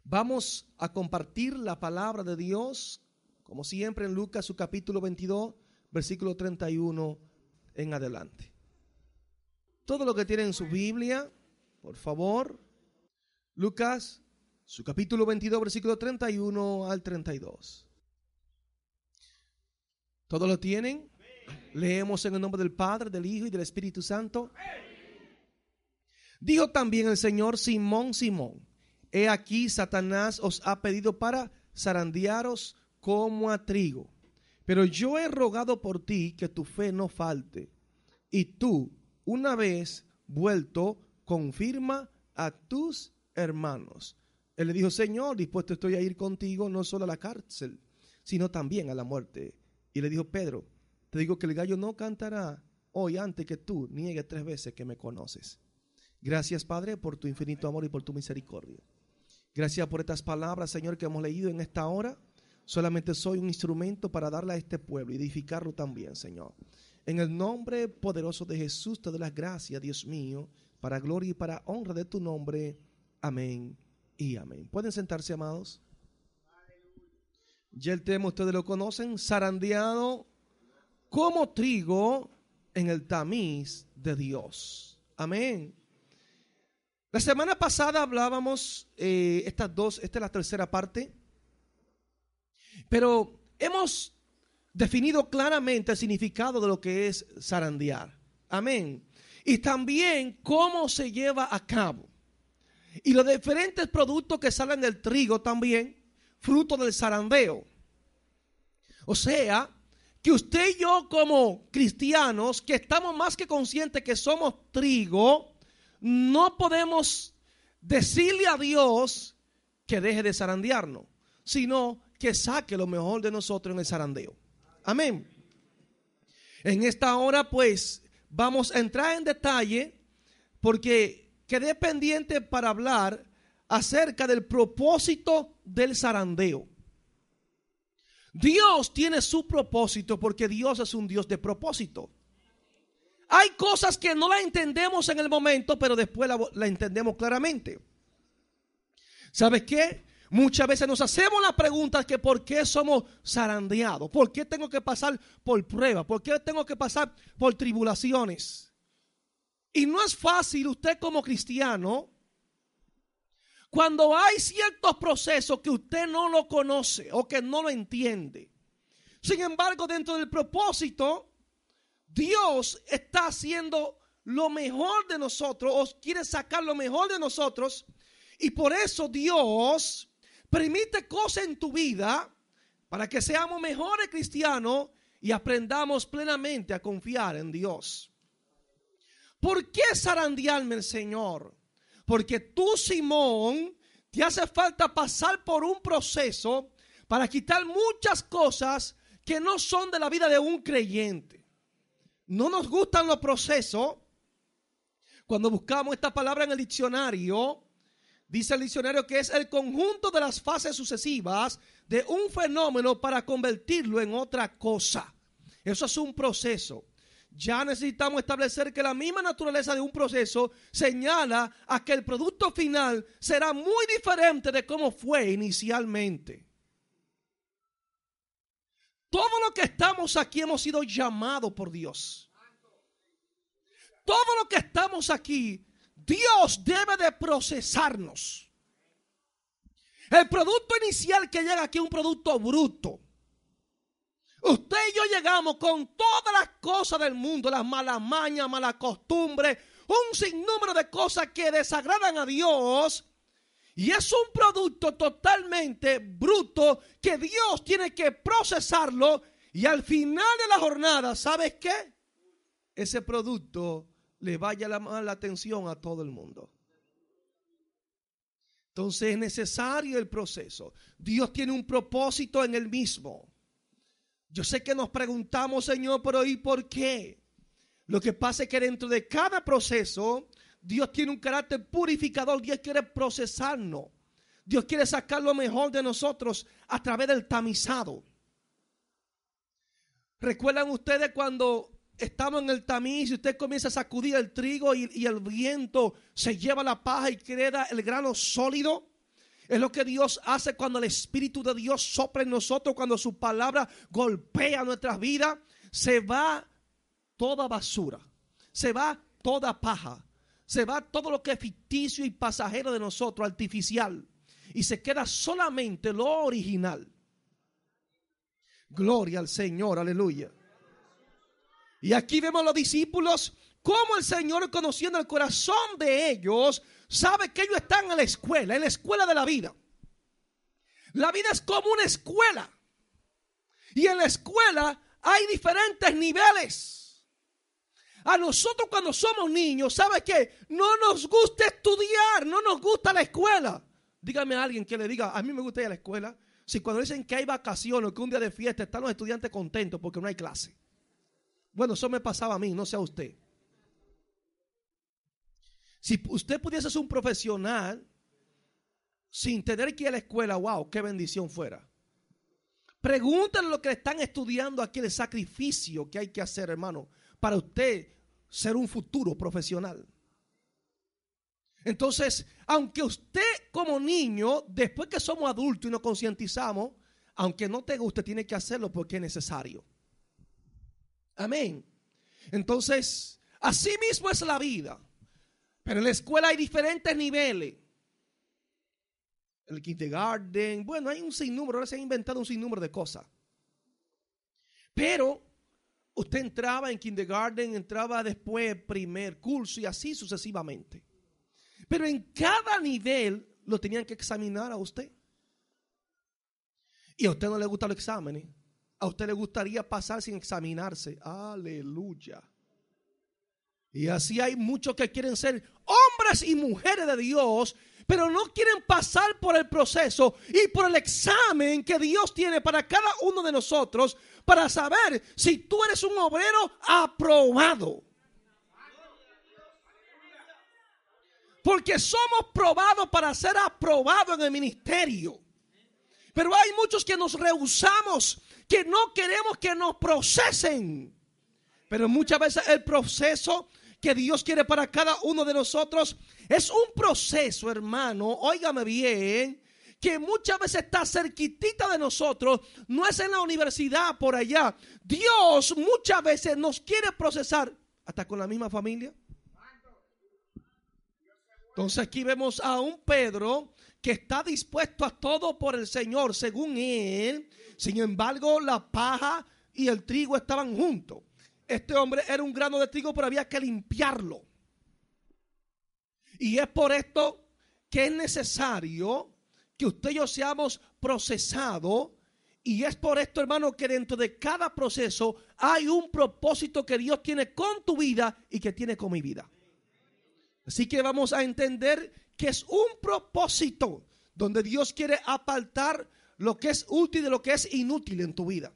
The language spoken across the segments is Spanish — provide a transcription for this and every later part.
Vamos a compartir la palabra de Dios, como siempre en Lucas, su capítulo 22, versículo 31 en adelante. Todo lo que tienen en su Biblia, por favor. Lucas, su capítulo 22, versículo 31 al 32. ¿Todos lo tienen? Leemos en el nombre del Padre, del Hijo y del Espíritu Santo. Dijo también el Señor: Simón, Simón, he aquí Satanás os ha pedido para zarandearos como a trigo. Pero yo he rogado por ti que tu fe no falte. Y tú, una vez vuelto, confirma a tus hermanos. Él le dijo: Señor, dispuesto estoy a ir contigo, no solo a la cárcel, sino también a la muerte. Y le dijo: Pedro, te digo que el gallo no cantará hoy antes que tú niegues 3 veces que me conoces. Gracias, Padre, por tu infinito amor y por tu misericordia. Gracias por estas palabras, Señor, que hemos leído en esta hora. Solamente soy un instrumento para darle a este pueblo y edificarlo también, Señor. En el nombre poderoso de Jesús te doy las gracias, Dios mío, para gloria y para honra de tu nombre. Amén y amén. ¿Pueden sentarse, amados? Ya el tema ustedes lo conocen: zarandeado como trigo en el tamiz de Dios. Amén. La semana pasada hablábamos esta es la tercera parte, pero hemos definido claramente el significado de lo que es zarandear. Amén. Y también cómo se lleva a cabo. Y los diferentes productos que salen del trigo también, fruto del zarandeo. O sea, que usted y yo como cristianos, que estamos más que conscientes que somos trigo, no podemos decirle a Dios que deje de zarandearnos, sino que saque lo mejor de nosotros en el zarandeo. Amén. En esta hora pues vamos a entrar en detalle porque quedé pendiente para hablar acerca del propósito del zarandeo. Dios tiene su propósito porque Dios es un Dios de propósito. Hay cosas que no la entendemos en el momento, pero después la entendemos claramente. ¿Sabes qué? Muchas veces nos hacemos la pregunta que ¿por qué somos zarandeados? ¿Por qué tengo que pasar por pruebas? ¿Por qué tengo que pasar por tribulaciones? Y no es fácil usted como cristiano, cuando hay ciertos procesos que usted no lo conoce o que no lo entiende. Sin embargo, dentro del propósito, Dios está haciendo lo mejor de nosotros, o quiere sacar lo mejor de nosotros, y por eso Dios permite cosas en tu vida para que seamos mejores cristianos y aprendamos plenamente a confiar en Dios. ¿Por qué zarandearme el Señor? Porque tú, Simón, te hace falta pasar por un proceso para quitar muchas cosas que no son de la vida de un creyente. No nos gustan los procesos. Cuando buscamos esta palabra en el diccionario, dice el diccionario que es el conjunto de las fases sucesivas de un fenómeno para convertirlo en otra cosa. Eso es un proceso. Ya necesitamos establecer que la misma naturaleza de un proceso señala a que el producto final será muy diferente de cómo fue inicialmente. Todo lo que estamos aquí hemos sido llamados por Dios. Todo lo que estamos aquí, Dios debe de procesarnos. El producto inicial que llega aquí es un producto bruto. Usted y yo llegamos con todas las cosas del mundo, las malas mañas, malas costumbres, un sinnúmero de cosas que desagradan a Dios. Y es un producto totalmente bruto que Dios tiene que procesarlo. Y al final de la jornada, ¿sabes qué? Ese producto le vaya a llamar la atención a todo el mundo. Entonces es necesario el proceso. Dios tiene un propósito en él mismo. Yo sé que nos preguntamos, Señor, pero ¿y por qué? Lo que pasa es que dentro de cada proceso, Dios tiene un carácter purificador. Dios quiere procesarnos. Dios quiere sacar lo mejor de nosotros a través del tamizado. ¿Recuerdan ustedes cuando estamos en el tamiz y usted comienza a sacudir el trigo y el viento se lleva la paja y queda el grano sólido? Es lo que Dios hace cuando el Espíritu de Dios sopla en nosotros, cuando su palabra golpea nuestras vidas. Se va toda basura, se va toda paja, se va todo lo que es ficticio y pasajero de nosotros, artificial, y se queda solamente lo original. Gloria al Señor, aleluya. Y aquí vemos a los discípulos cómo el Señor, conociendo el corazón de ellos, sabe que ellos están en la escuela de la vida. La vida es como una escuela. Y en la escuela hay diferentes niveles. A nosotros cuando somos niños, ¿sabe qué? No nos gusta estudiar, no nos gusta la escuela. Dígame a alguien que le diga, a mí me gusta ir a la escuela. Si cuando dicen que hay vacaciones o que un día de fiesta están los estudiantes contentos porque no hay clase. Bueno, eso me pasaba a mí, no sé a usted. Si usted pudiese ser un profesional sin tener que ir a la escuela, wow, qué bendición fuera. Pregúntenle lo que están estudiando aquí, el sacrificio que hay que hacer, hermano, para usted ser un futuro profesional. Entonces, aunque usted como niño, después que somos adultos y nos concientizamos, aunque no te guste, tiene que hacerlo porque es necesario. Amén. Entonces, así mismo es la vida. Pero en la escuela hay diferentes niveles. El kindergarten, bueno, hay un sinnúmero, ahora se han inventado un sinnúmero de cosas. Pero usted entraba en kindergarten, entraba después primer curso y así sucesivamente. Pero en cada nivel lo tenían que examinar a usted. Y a usted no le gustan los exámenes. A usted le gustaría pasar sin examinarse. Aleluya. Y así hay muchos que quieren ser hombres y mujeres de Dios, pero no quieren pasar por el proceso y por el examen que Dios tiene para cada uno de nosotros para saber si tú eres un obrero aprobado. Porque somos probados para ser aprobados en el ministerio. Pero hay muchos que nos rehusamos, que no queremos que nos procesen. Pero muchas veces el proceso que Dios quiere para cada uno de nosotros es un proceso, hermano, óigame bien, que muchas veces está cerquitita de nosotros, no es en la universidad por allá. Dios muchas veces nos quiere procesar hasta con la misma familia. Entonces aquí vemos a un Pedro que está dispuesto a todo por el Señor, según él. Sin embargo, la paja y el trigo estaban juntos. Este hombre era un grano de trigo, pero había que limpiarlo. Y es por esto que es necesario que usted y yo seamos procesados. Y es por esto, hermano, que dentro de cada proceso hay un propósito que Dios tiene con tu vida y que tiene con mi vida. Así que vamos a entender que es un propósito donde Dios quiere apartar lo que es útil de lo que es inútil en tu vida.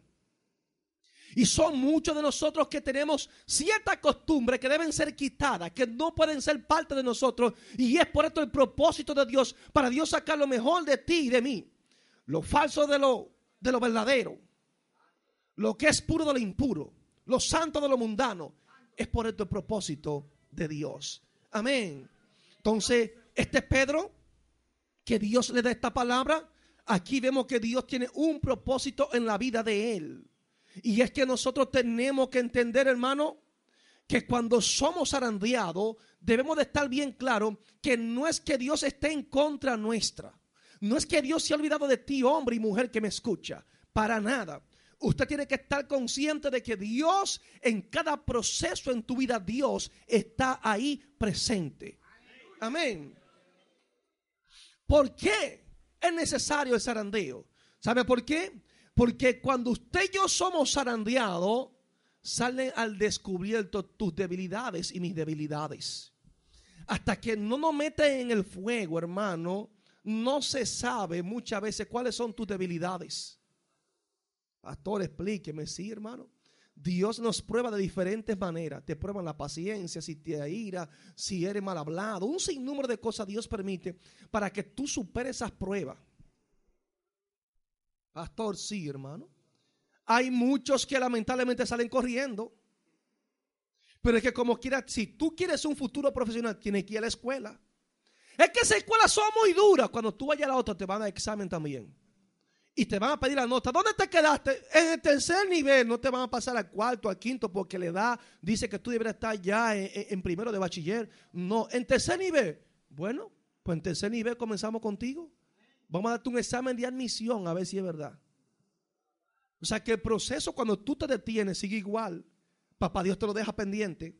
Y son muchos de nosotros que tenemos ciertas costumbres que deben ser quitadas, que no pueden ser parte de nosotros. Y es por esto el propósito de Dios, para Dios sacar lo mejor de ti y de mí. Lo falso de lo verdadero. Lo que es puro de lo impuro. Lo santo de lo mundano. Es por esto el propósito de Dios. Amén. Entonces, este es Pedro, que Dios le da esta palabra. Aquí vemos que Dios tiene un propósito en la vida de él. Y es que nosotros tenemos que entender, hermano, que cuando somos zarandeados, debemos de estar bien claro que no es que Dios esté en contra nuestra. No es que Dios se ha olvidado de ti, hombre y mujer que me escucha. Para nada. Usted tiene que estar consciente de que Dios, en cada proceso en tu vida, Dios está ahí presente. Amén. ¿Por qué es necesario el zarandeo? ¿Sabe por qué? Porque cuando usted y yo somos zarandeados, salen al descubierto tus debilidades y mis debilidades. Hasta que no nos meten en el fuego, hermano, no se sabe muchas veces cuáles son tus debilidades. Pastor, explíqueme. Sí, hermano. Dios nos prueba de diferentes maneras. Te prueban la paciencia, si te airas, si eres mal hablado. Un sinnúmero de cosas Dios permite para que tú superes esas pruebas. Pastor, sí, hermano. Hay muchos que lamentablemente salen corriendo. Pero es que como quiera, si tú quieres un futuro profesional, tienes que ir a la escuela. Es que esas escuelas son muy duras. Cuando tú vayas a la otra te van a dar examen también. Y te van a pedir la nota. ¿Dónde te quedaste? En el tercer nivel. No te van a pasar al cuarto, al quinto, porque la edad dice que tú deberías estar ya en primero de bachiller. No, en tercer nivel. Bueno, pues en tercer nivel comenzamos contigo. Vamos a darte un examen de admisión a ver si es verdad. O sea que el proceso cuando tú te detienes sigue igual. Papá Dios te lo deja pendiente.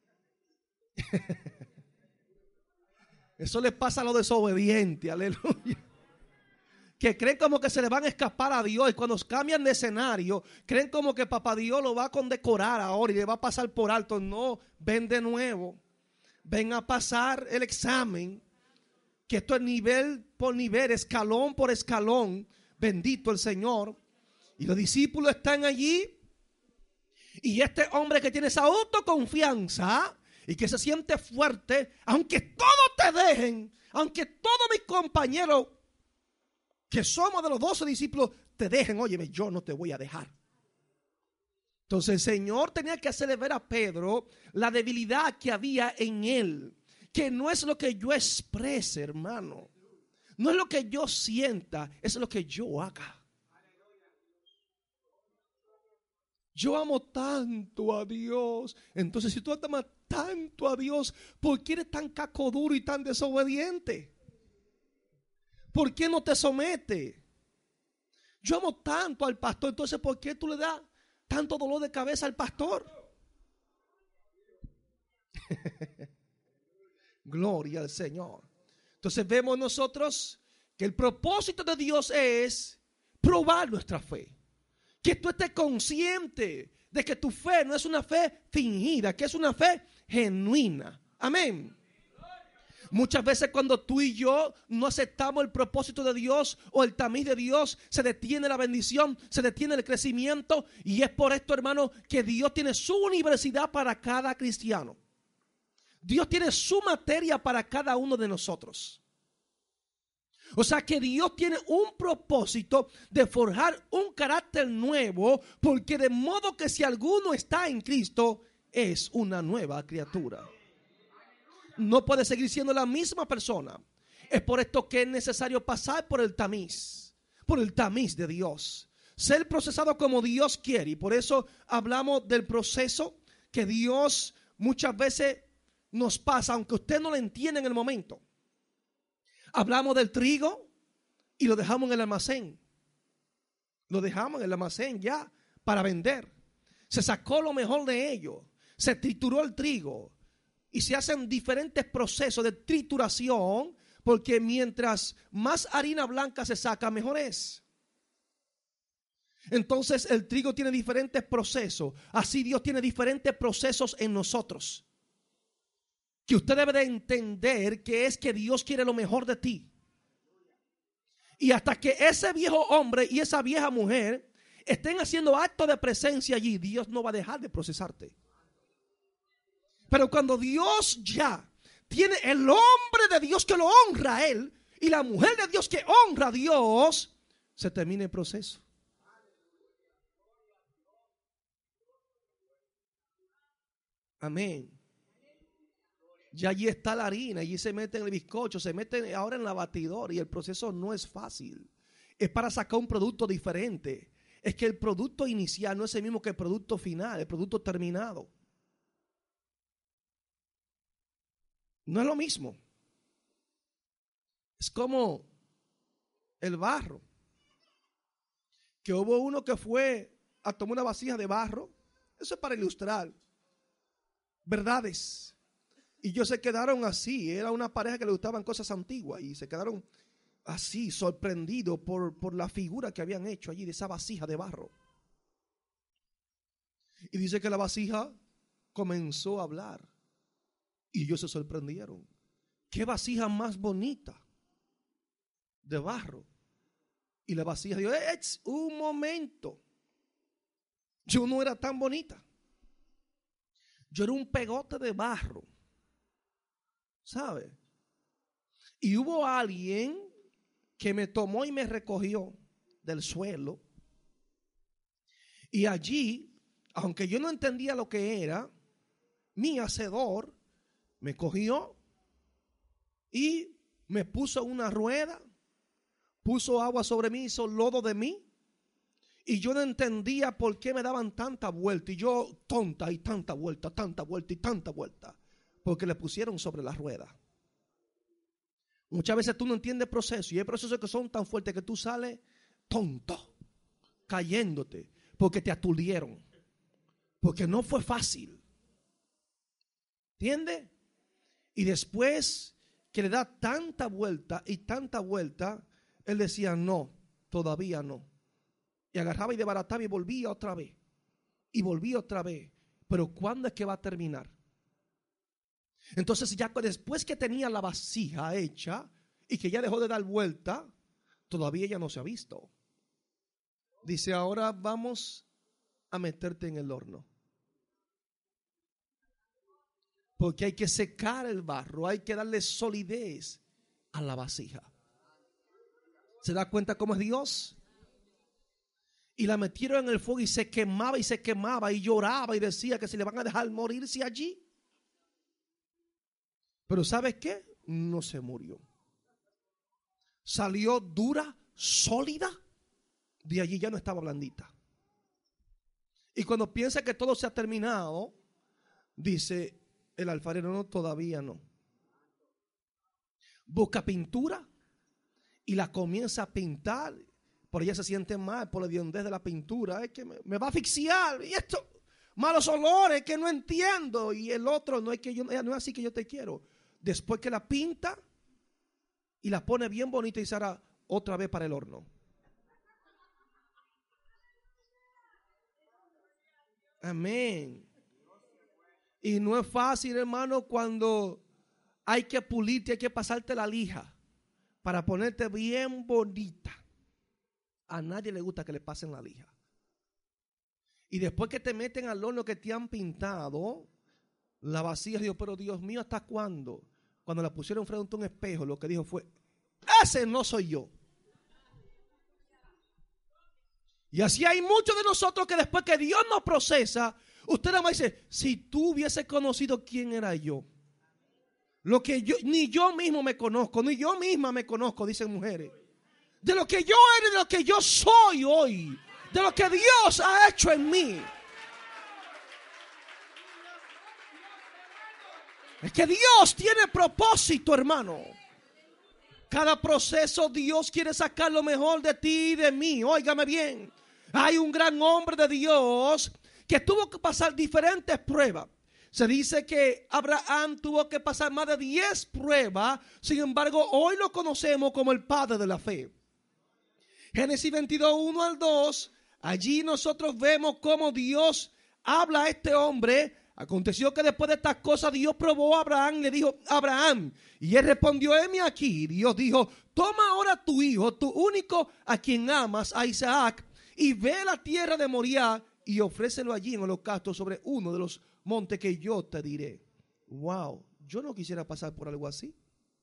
Eso le pasa a los desobedientes, aleluya. Que creen como que se le van a escapar a Dios y cuando cambian de escenario, creen como que papá Dios lo va a condecorar ahora y le va a pasar por alto. No, ven de nuevo, ven a pasar el examen, que esto es nivel por nivel, escalón por escalón, bendito el Señor. Y los discípulos están allí y este hombre que tiene esa autoconfianza y que se siente fuerte, aunque todos te dejen, aunque todos mis compañeros que somos de los 12 discípulos te dejen, óyeme, yo no te voy a dejar. Entonces el Señor tenía que hacerle ver a Pedro la debilidad que había en él, que no es lo que yo exprese, hermano, no es lo que yo sienta, es lo que yo haga. Yo amo tanto a Dios. Entonces si tú amas tanto a Dios, ¿por qué eres tan caco duro y tan desobediente? ¿Por qué no te sometes? Yo amo tanto al pastor, entonces ¿por qué tú le das tanto dolor de cabeza al pastor? Gloria al Señor. Entonces vemos nosotros que el propósito de Dios es probar nuestra fe. Que tú estés consciente de que tu fe no es una fe fingida, que es una fe genuina. Amén. Muchas veces cuando tú y yo no aceptamos el propósito de Dios o el tamiz de Dios, se detiene la bendición, se detiene el crecimiento. Y es por esto, hermano, que Dios tiene su universidad para cada cristiano. Dios tiene su materia para cada uno de nosotros. O sea que Dios tiene un propósito de forjar un carácter nuevo, porque de modo que si alguno está en Cristo, es una nueva criatura. No puede seguir siendo la misma persona. Es por esto que es necesario pasar por el tamiz de Dios. Ser procesado como Dios quiere. Y por eso hablamos del proceso que Dios muchas veces nos pasa, aunque usted no lo entienda en el momento. Hablamos del trigo y lo dejamos en el almacén. Lo dejamos en el almacén ya para vender. Se sacó lo mejor de ello. Se trituró el trigo. Y se hacen diferentes procesos de trituración, porque mientras más harina blanca se saca, mejor es. Entonces el trigo tiene diferentes procesos. Así Dios tiene diferentes procesos en nosotros. Que usted debe de entender que es que Dios quiere lo mejor de ti. Y hasta que ese viejo hombre y esa vieja mujer estén haciendo acto de presencia allí, Dios no va a dejar de procesarte. Pero cuando Dios ya tiene el hombre de Dios que lo honra a él y la mujer de Dios que honra a Dios, se termina el proceso. Amén. Ya allí está la harina, allí se mete en el bizcocho, se mete ahora en la batidora y el proceso no es fácil. Es para sacar un producto diferente. Es que el producto inicial no es el mismo que el producto final, el producto terminado. No es lo mismo. Es como el barro. Que hubo uno que fue a tomar una vasija de barro. Eso es para ilustrar verdades. Y ellos se quedaron así. Era una pareja que le gustaban cosas antiguas. Y se quedaron así, sorprendidos por la figura que habían hecho allí de esa vasija de barro. Y dice que la vasija comenzó a hablar. Y ellos se sorprendieron. ¿Qué vasija más bonita de barro? Y la vasija dijo, un momento. Yo no era tan bonita. Yo era un pegote de barro. ¿Sabe? Y hubo alguien que me tomó y me recogió del suelo. Y allí, aunque yo no entendía lo que era, mi hacedor me cogió y me puso una rueda, puso agua sobre mí, hizo lodo de mí. Y yo no entendía por qué me daban tanta vuelta. Y yo tonta y tanta vuelta, tanta vuelta y tanta vuelta. Porque le pusieron sobre la rueda. Muchas veces tú no entiendes el proceso. Y hay procesos que son tan fuertes que tú sales tonto, cayéndote. Porque te aturdieron. Porque no fue fácil. ¿Entiendes? Y después que le da tanta vuelta y tanta vuelta, él decía, no, todavía no. Y agarraba y desbarataba y volvía otra vez. Y volvía otra vez. Pero ¿cuándo es que va a terminar? Entonces ya después que tenía la vasija hecha y que ya dejó de dar vuelta, todavía ella no se ha visto. Dice, ahora vamos a meterte en el horno. Porque hay que secar el barro, hay que darle solidez a la vasija. ¿Se da cuenta cómo es Dios? Y la metieron en el fuego y se quemaba y lloraba y decía que se le van a dejar morirse allí. Pero ¿sabes qué? No se murió. Salió dura, sólida. De allí ya no estaba blandita. Y cuando piensa que todo se ha terminado, dice el alfarero, no, todavía no. Busca pintura y la comienza a pintar. Por ella se siente mal por la hediondez de la pintura. Es que me va a asfixiar. Y esto, malos olores que no entiendo. Y el otro, no es no es así que yo te quiero. Después que la pinta y la pone bien bonita y se hará otra vez para el horno. Amén. Y no es fácil, hermano, cuando hay que pulirte, hay que pasarte la lija para ponerte bien bonita. A nadie le gusta que le pasen la lija. Y después que te meten al horno que te han pintado, la vasija dijo, pero Dios mío, ¿hasta cuándo? Cuando la pusieron frente a un espejo, lo que dijo fue, ese no soy yo. Y así hay muchos de nosotros que después que Dios nos procesa, usted nada más dice, si tú hubiese conocido quién era yo. Lo que yo, ni yo mismo me conozco, ni yo misma me conozco, dicen mujeres. De lo que yo era, de lo que yo soy hoy, de lo que Dios ha hecho en mí. Es que Dios tiene propósito, hermano. Cada proceso Dios quiere sacar lo mejor de ti y de mí. Óigame bien. Hay un gran hombre de Dios que tuvo que pasar diferentes pruebas. Se dice que Abraham tuvo que pasar más de 10 pruebas. Sin embargo, hoy lo conocemos como el padre de la fe. Génesis 22, 1 al 2. Allí nosotros vemos cómo Dios habla a este hombre. Aconteció que después de estas cosas Dios probó a Abraham y le dijo, Abraham, y él respondió, heme aquí. Dios dijo, toma ahora tu hijo, tu único a quien amas, a Isaac, y ve a la tierra de Moriah y ofrécelo allí en holocausto sobre uno de los montes que yo te diré. Wow, yo no quisiera pasar por algo así.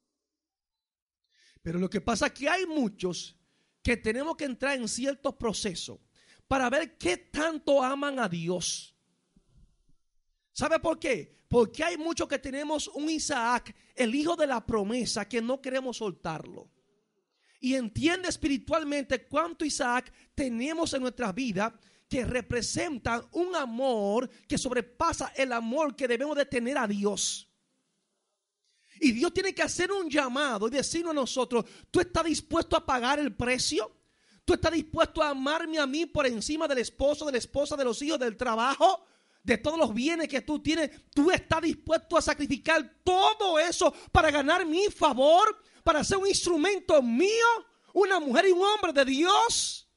Pero lo que pasa es que hay muchos que tenemos que entrar en ciertos procesos para ver qué tanto aman a Dios. ¿Sabe por qué? Porque hay muchos que tenemos un Isaac, el hijo de la promesa, que no queremos soltarlo. Y entiende espiritualmente cuánto Isaac tenemos en nuestras vidas que representan un amor que sobrepasa el amor que debemos de tener a Dios. Y Dios tiene que hacer un llamado y decirnos a nosotros, ¿tú estás dispuesto a pagar el precio? ¿Tú estás dispuesto a amarme a mí por encima del esposo, de la esposa, de los hijos, del trabajo? De todos los bienes que tú tienes, tú estás dispuesto a sacrificar todo eso para ganar mi favor, para ser un instrumento mío, una mujer y un hombre de Dios.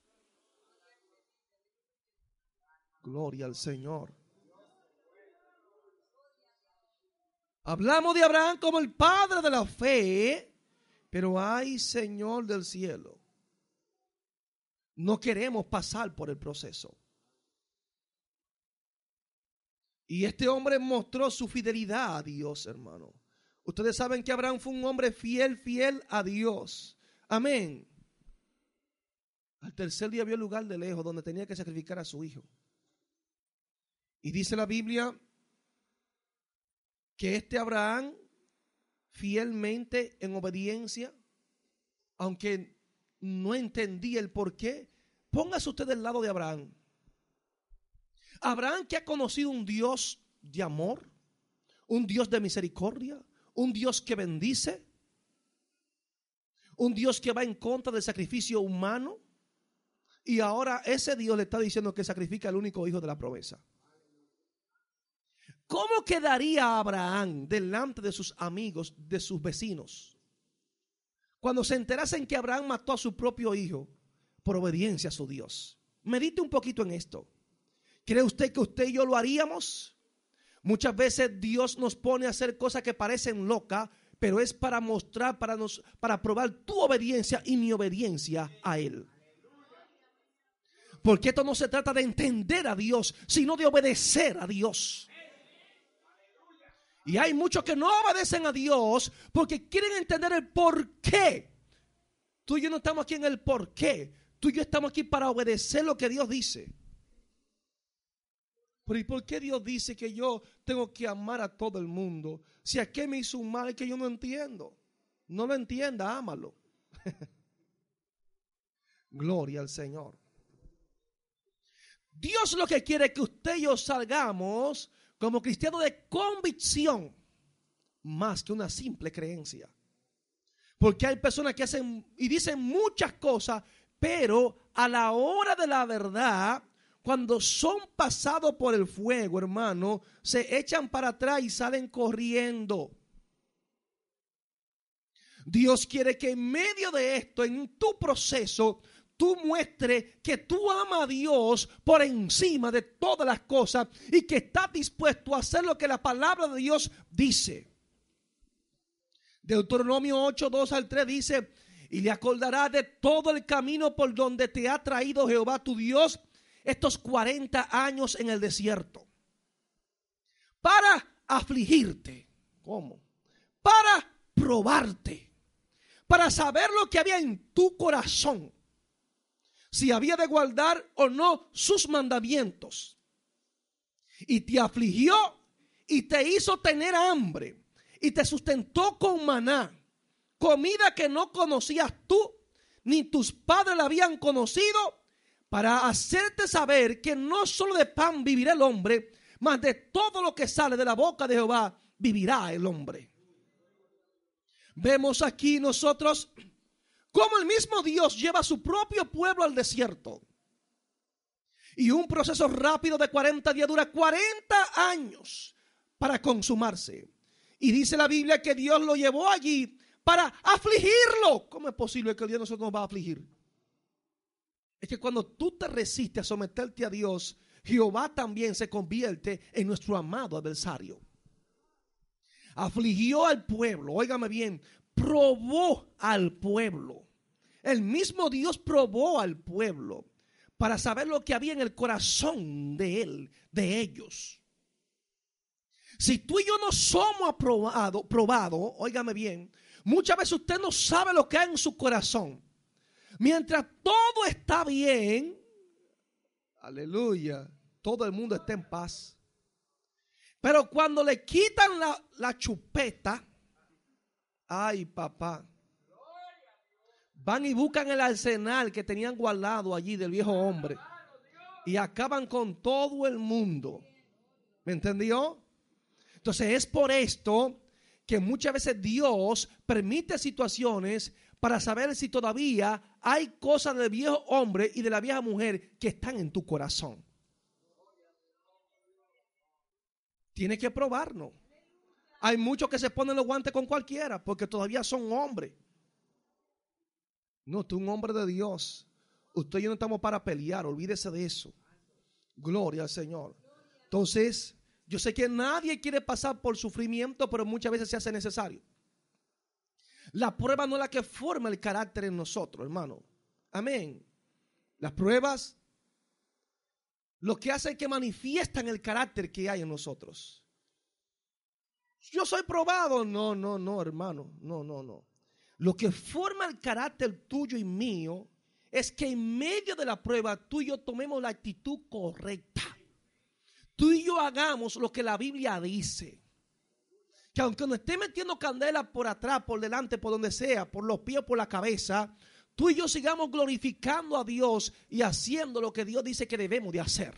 Gloria al Señor. Hablamos de Abraham como el padre de la fe, pero ay, Señor del cielo, no queremos pasar por el proceso. Y este hombre mostró su fidelidad a Dios, hermano. Ustedes saben que Abraham fue un hombre fiel a Dios. Amén. Al tercer día vio el lugar de lejos donde tenía que sacrificar a su hijo. Y dice la Biblia que este Abraham fielmente en obediencia, aunque no entendía el por qué. Póngase usted del lado de Abraham. Abraham, que ha conocido un Dios de amor, un Dios de misericordia, un Dios que bendice, un Dios que va en contra del sacrificio humano, y ahora ese Dios le está diciendo que sacrifica al único hijo de la promesa. ¿Cómo quedaría Abraham delante de sus amigos, de sus vecinos, cuando se enterasen que Abraham mató a su propio hijo por obediencia a su Dios? Medite un poquito en esto. ¿Cree usted que usted y yo lo haríamos? Muchas veces Dios nos pone a hacer cosas que parecen locas, pero es para mostrar, para probar tu obediencia y mi obediencia a Él. Porque esto no se trata de entender a Dios, sino de obedecer a Dios. Y hay muchos que no obedecen a Dios porque quieren entender el por qué. Tú y yo no estamos aquí en el por qué. Tú y yo estamos aquí para obedecer lo que Dios dice. Pero ¿y por qué Dios dice que yo tengo que amar a todo el mundo? Si aquel me hizo un mal es que yo no entiendo. No lo entienda, ámalo. Gloria al Señor. Dios lo que quiere es que usted y yo salgamos como cristianos de convicción, más que una simple creencia. Porque hay personas que hacen y dicen muchas cosas, pero a la hora de la verdad, cuando son pasados por el fuego, hermano, se echan para atrás y salen corriendo. Dios quiere que en medio de esto, en tu proceso, tú muestres que tú amas a Dios por encima de todas las cosas y que estás dispuesto a hacer lo que la palabra de Dios dice. Deuteronomio 8, 2 al 3 dice: y le acordarás de todo el camino por donde te ha traído Jehová tu Dios estos 40 años en el desierto, para afligirte. ¿Cómo? Para probarte, para saber lo que había en tu corazón, si había de guardar o no sus mandamientos. Y te afligió y te hizo tener hambre y te sustentó con maná, comida que no conocías tú ni tus padres la habían conocido, para hacerte saber que no solo de pan vivirá el hombre, mas de todo lo que sale de la boca de Jehová vivirá el hombre. Vemos aquí nosotros cómo el mismo Dios lleva a su propio pueblo al desierto. Y un proceso rápido de 40 días dura 40 años para consumarse. Y dice la Biblia que Dios lo llevó allí para afligirlo. ¿Cómo es posible que el Dios nosotros nos va a afligir? Es que cuando tú te resistes a someterte a Dios, Jehová también se convierte en nuestro amado adversario. Afligió al pueblo, óigame bien, probó al pueblo. El mismo Dios probó al pueblo para saber lo que había en el corazón de él, de ellos. Si tú y yo no somos probados, óigame bien, muchas veces usted no sabe lo que hay en su corazón. Mientras todo está bien, aleluya, todo el mundo está en paz. Pero cuando le quitan la chupeta, ay papá, van y buscan el arsenal que tenían guardado allí del viejo hombre y acaban con todo el mundo. ¿Me entendió? Entonces es por esto que muchas veces Dios permite situaciones para saber si todavía hay cosas del viejo hombre y de la vieja mujer que están en tu corazón. Tienes que probarnos. Hay muchos que se ponen los guantes con cualquiera porque todavía son hombres. No, tú un hombre de Dios. Usted y yo no estamos para pelear, olvídese de eso. Gloria al Señor. Entonces, yo sé que nadie quiere pasar por sufrimiento, pero muchas veces se hace necesario. La prueba no es la que forma el carácter en nosotros, hermano. Amén. Las pruebas lo que hace es que manifiestan el carácter que hay en nosotros. Yo soy probado. No, hermano. No. Lo que forma el carácter tuyo y mío es que en medio de la prueba tú y yo tomemos la actitud correcta. Tú y yo hagamos lo que la Biblia dice. que aunque nos esté metiendo candela por atrás, por delante, por donde sea, por los pies, por la cabeza, tú y yo sigamos glorificando a Dios y haciendo lo que Dios dice que debemos de hacer.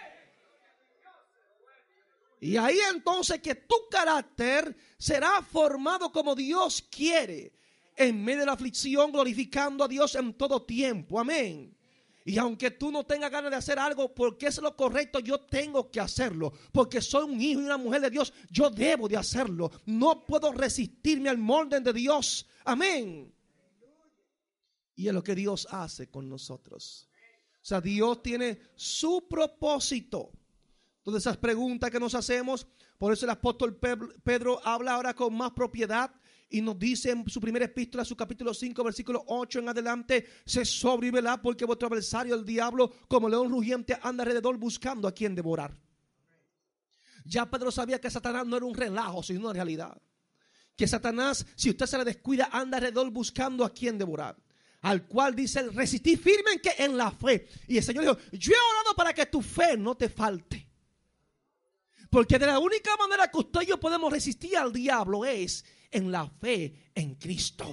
Y ahí entonces que tu carácter será formado como Dios quiere, en medio de la aflicción, glorificando a Dios en todo tiempo. Amén. Y aunque tú no tengas ganas de hacer algo porque es lo correcto, yo tengo que hacerlo. Porque soy un hijo y una mujer de Dios, yo debo de hacerlo. No puedo resistirme al molde de Dios. Amén. Y es lo que Dios hace con nosotros. O sea, Dios tiene su propósito. Todas esas preguntas que nos hacemos, por eso el apóstol Pedro habla ahora con más propiedad y nos dice en su primera epístola, su capítulo 5, versículo 8 en adelante: se sobre y velad, porque vuestro adversario el diablo, como león rugiente, anda alrededor buscando a quien devorar. Ya Pedro sabía que Satanás no era un relajo, sino una realidad. Que Satanás, si usted se le descuida, anda alrededor buscando a quien devorar. Al cual dice: resistid firme en la fe. Y el Señor dijo: yo he orado para que tu fe no te falte. Porque de la única manera que usted y yo podemos resistir al diablo es en la fe en Cristo.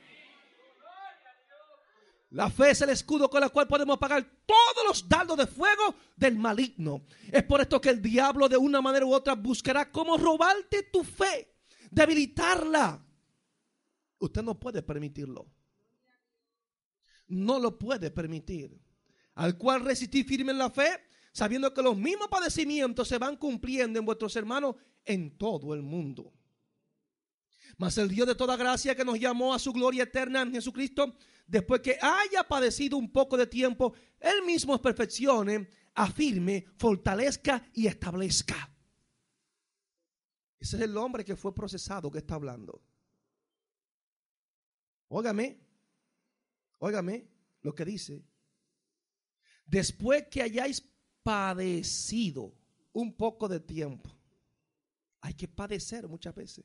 La fe es el escudo con el cual podemos apagar todos los dardos de fuego del maligno. Es por esto que el diablo de una manera u otra buscará cómo robarte tu fe, debilitarla. Usted no puede permitirlo. No lo puede permitir. Al cual resistir firme en la fe, sabiendo que los mismos padecimientos se van cumpliendo en vuestros hermanos en todo el mundo. Mas el Dios de toda gracia, que nos llamó a su gloria eterna en Jesucristo, después que haya padecido un poco de tiempo, Él mismo os perfeccione, afirme, fortalezca y establezca. Ese es el hombre que fue procesado que está hablando. Óigame lo que dice. Después que hayáis padecido un poco de tiempo. Hay que padecer muchas veces.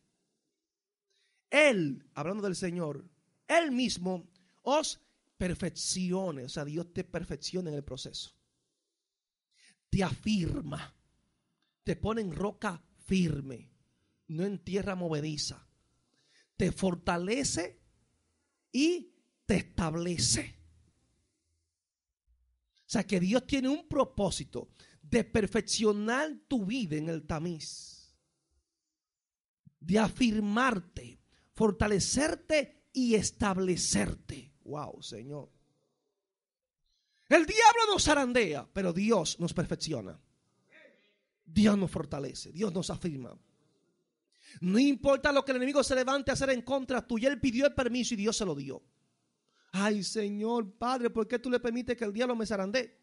Él, hablando del Señor, Él mismo os perfeccione. O sea, Dios te perfecciona en el proceso. Te afirma. Te pone en roca firme, no en tierra movediza. Te fortalece y te establece. O sea que Dios tiene un propósito de perfeccionar tu vida en el tamiz, de afirmarte, fortalecerte y establecerte. Wow, Señor. El diablo nos zarandea, pero Dios nos perfecciona. Dios nos fortalece, Dios nos afirma. No importa lo que el enemigo se levante a hacer en contra tuya, él pidió el permiso y Dios se lo dio. Ay, Señor, Padre, ¿por qué tú le permites que el diablo me zarandee?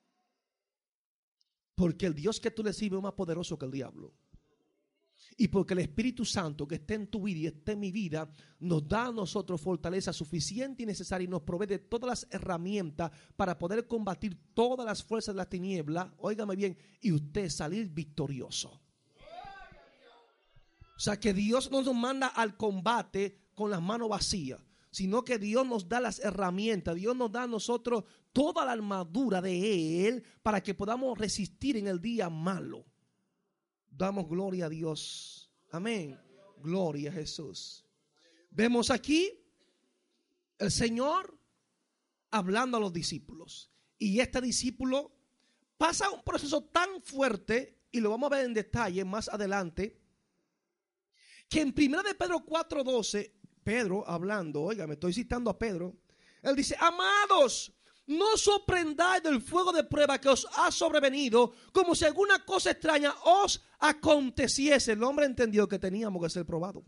Porque el Dios que tú le sirves es más poderoso que el diablo. Y porque el Espíritu Santo que esté en tu vida y esté en mi vida nos da a nosotros fortaleza suficiente y necesaria y nos provee de todas las herramientas para poder combatir todas las fuerzas de la tiniebla. Óigame bien, y usted salir victorioso. O sea que Dios no nos manda al combate con las manos vacías, sino que Dios nos da las herramientas, Dios nos da a nosotros toda la armadura de Él para que podamos resistir en el día malo. Damos gloria a Dios. Amén. Gloria a Jesús. Vemos aquí el Señor hablando a los discípulos. Y este discípulo pasa un proceso tan fuerte, y lo vamos a ver en detalle más adelante, que en 1 de Pedro 4:12, Pedro hablando, oiga, me estoy citando a Pedro, él dice: amados, no os sorprendáis del fuego de prueba que os ha sobrevenido, como si alguna cosa extraña os aconteciese. El hombre entendió que teníamos que ser probados.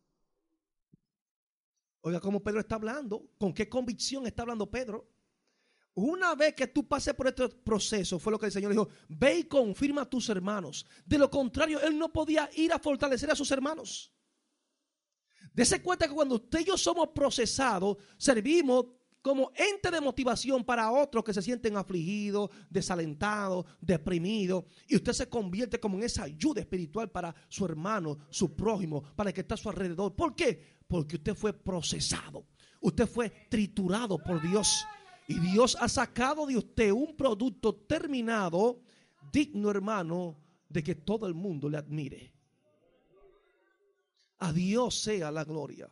Oiga cómo Pedro está hablando, con qué convicción está hablando Pedro. Una vez que tú pases por este proceso, fue lo que el Señor dijo: ve y confirma a tus hermanos. De lo contrario, él no podía ir a fortalecer a sus hermanos. Dese cuenta que cuando usted y yo somos procesados, servimos como ente de motivación para otros que se sienten afligidos, desalentados, deprimidos. Y usted se convierte como en esa ayuda espiritual para su hermano, su prójimo, para el que está a su alrededor. ¿Por qué? Porque usted fue procesado. Usted fue triturado por Dios. Y Dios ha sacado de usted un producto terminado, digno, hermano, de que todo el mundo le admire. A Dios sea la gloria.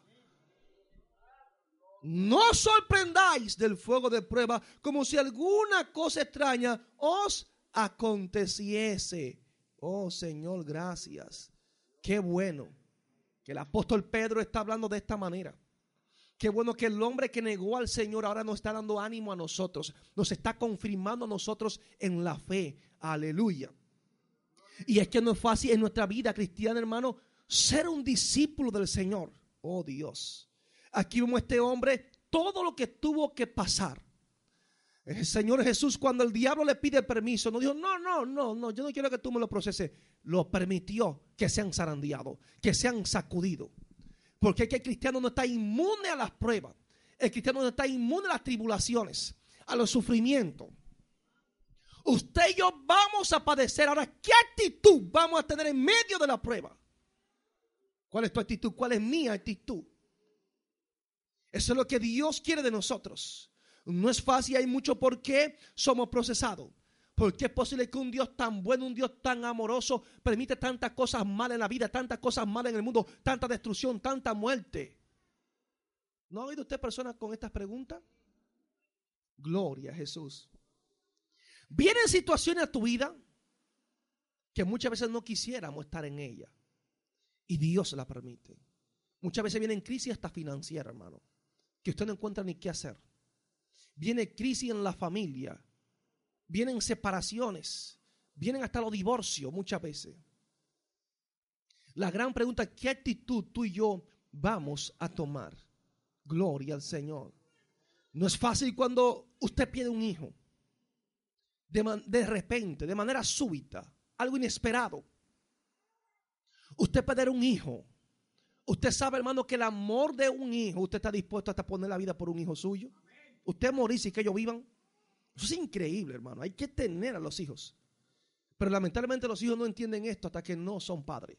No os sorprendáis del fuego de prueba como si alguna cosa extraña os aconteciese. Oh Señor, gracias. Qué bueno que el apóstol Pedro está hablando de esta manera. Qué bueno que el hombre que negó al Señor ahora nos está dando ánimo a nosotros. Nos está confirmando a nosotros en la fe. Aleluya. Y es que no es fácil en nuestra vida cristiana, hermano, ser un discípulo del Señor. Oh Dios. Aquí vemos a este hombre todo lo que tuvo que pasar. El Señor Jesús, cuando el diablo le pide permiso, no dijo, no, yo no quiero que tú me lo proceses. Lo permitió que sean zarandeados, que sean sacudidos. Porque es que el cristiano no está inmune a las pruebas. El cristiano no está inmune a las tribulaciones, a los sufrimientos. Usted y yo vamos a padecer. Ahora, ¿qué actitud vamos a tener en medio de la prueba? ¿Cuál es tu actitud? ¿Cuál es mi actitud? Eso es lo que Dios quiere de nosotros. No es fácil, hay mucho por qué somos procesados. ¿Por qué es posible que un Dios tan bueno, un Dios tan amoroso, permite tantas cosas malas en la vida, tantas cosas malas en el mundo, tanta destrucción, tanta muerte? ¿No ha oído usted personas con estas preguntas? Gloria a Jesús. Vienen situaciones a tu vida que muchas veces no quisiéramos estar en ellas. Y Dios la permite. Muchas veces vienen crisis hasta financiera, hermano, que usted no encuentra ni qué hacer. Viene crisis en la familia. Vienen separaciones. Vienen hasta los divorcios muchas veces. La gran pregunta es, ¿qué actitud tú y yo vamos a tomar? Gloria al Señor. No es fácil cuando usted pierde un hijo. De repente, de manera súbita, algo inesperado. Usted perder un hijo. Usted sabe, hermano, que el amor de un hijo, usted está dispuesto hasta poner la vida por un hijo suyo. Usted morir y que ellos vivan. Eso es increíble, hermano. Hay que tener a los hijos. Pero lamentablemente los hijos no entienden esto hasta que no son padres.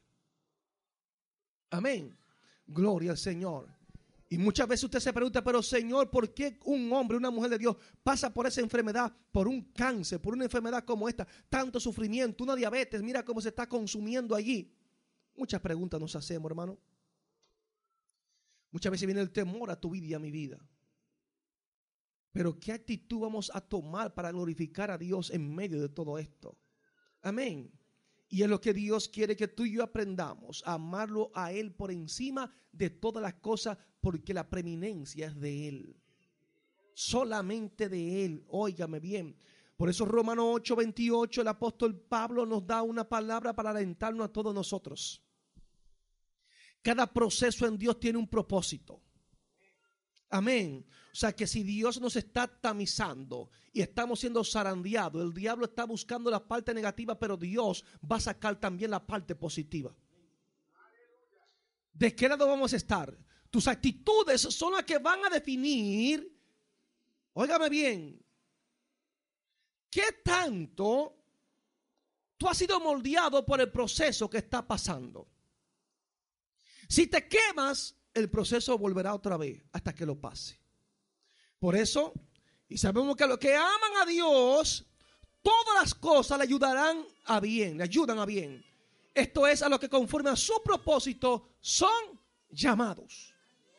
Amén. Gloria al Señor. Y muchas veces usted se pregunta, pero Señor, ¿por qué un hombre, una mujer de Dios pasa por esa enfermedad, por un cáncer, por una enfermedad como esta? Tanto sufrimiento, una diabetes, mira cómo se está consumiendo allí. Muchas preguntas nos hacemos, hermano. Muchas veces viene el temor a tu vida y a mi vida. Pero ¿qué actitud vamos a tomar para glorificar a Dios en medio de todo esto? Amén. Y es lo que Dios quiere que tú y yo aprendamos, a amarlo a Él por encima de todas las cosas, porque la preeminencia es de Él. Solamente de Él, óigame bien. Por eso Romanos 8:28, el apóstol Pablo nos da una palabra para alentarnos a todos nosotros. Cada proceso en Dios tiene un propósito. Amén. O sea que si Dios nos está tamizando y estamos siendo zarandeados, el diablo está buscando la parte negativa, pero Dios va a sacar también la parte positiva. ¿De qué lado vamos a estar? Tus actitudes son las que van a definir, óigame bien, qué tanto tú has sido moldeado por el proceso que está pasando. Si te quemas, el proceso volverá otra vez hasta que lo pase. Por eso, y sabemos que a los que aman a Dios, todas las cosas le ayudarán a bien, le ayudan a bien. Esto es, a los que conforme a su propósito son llamados.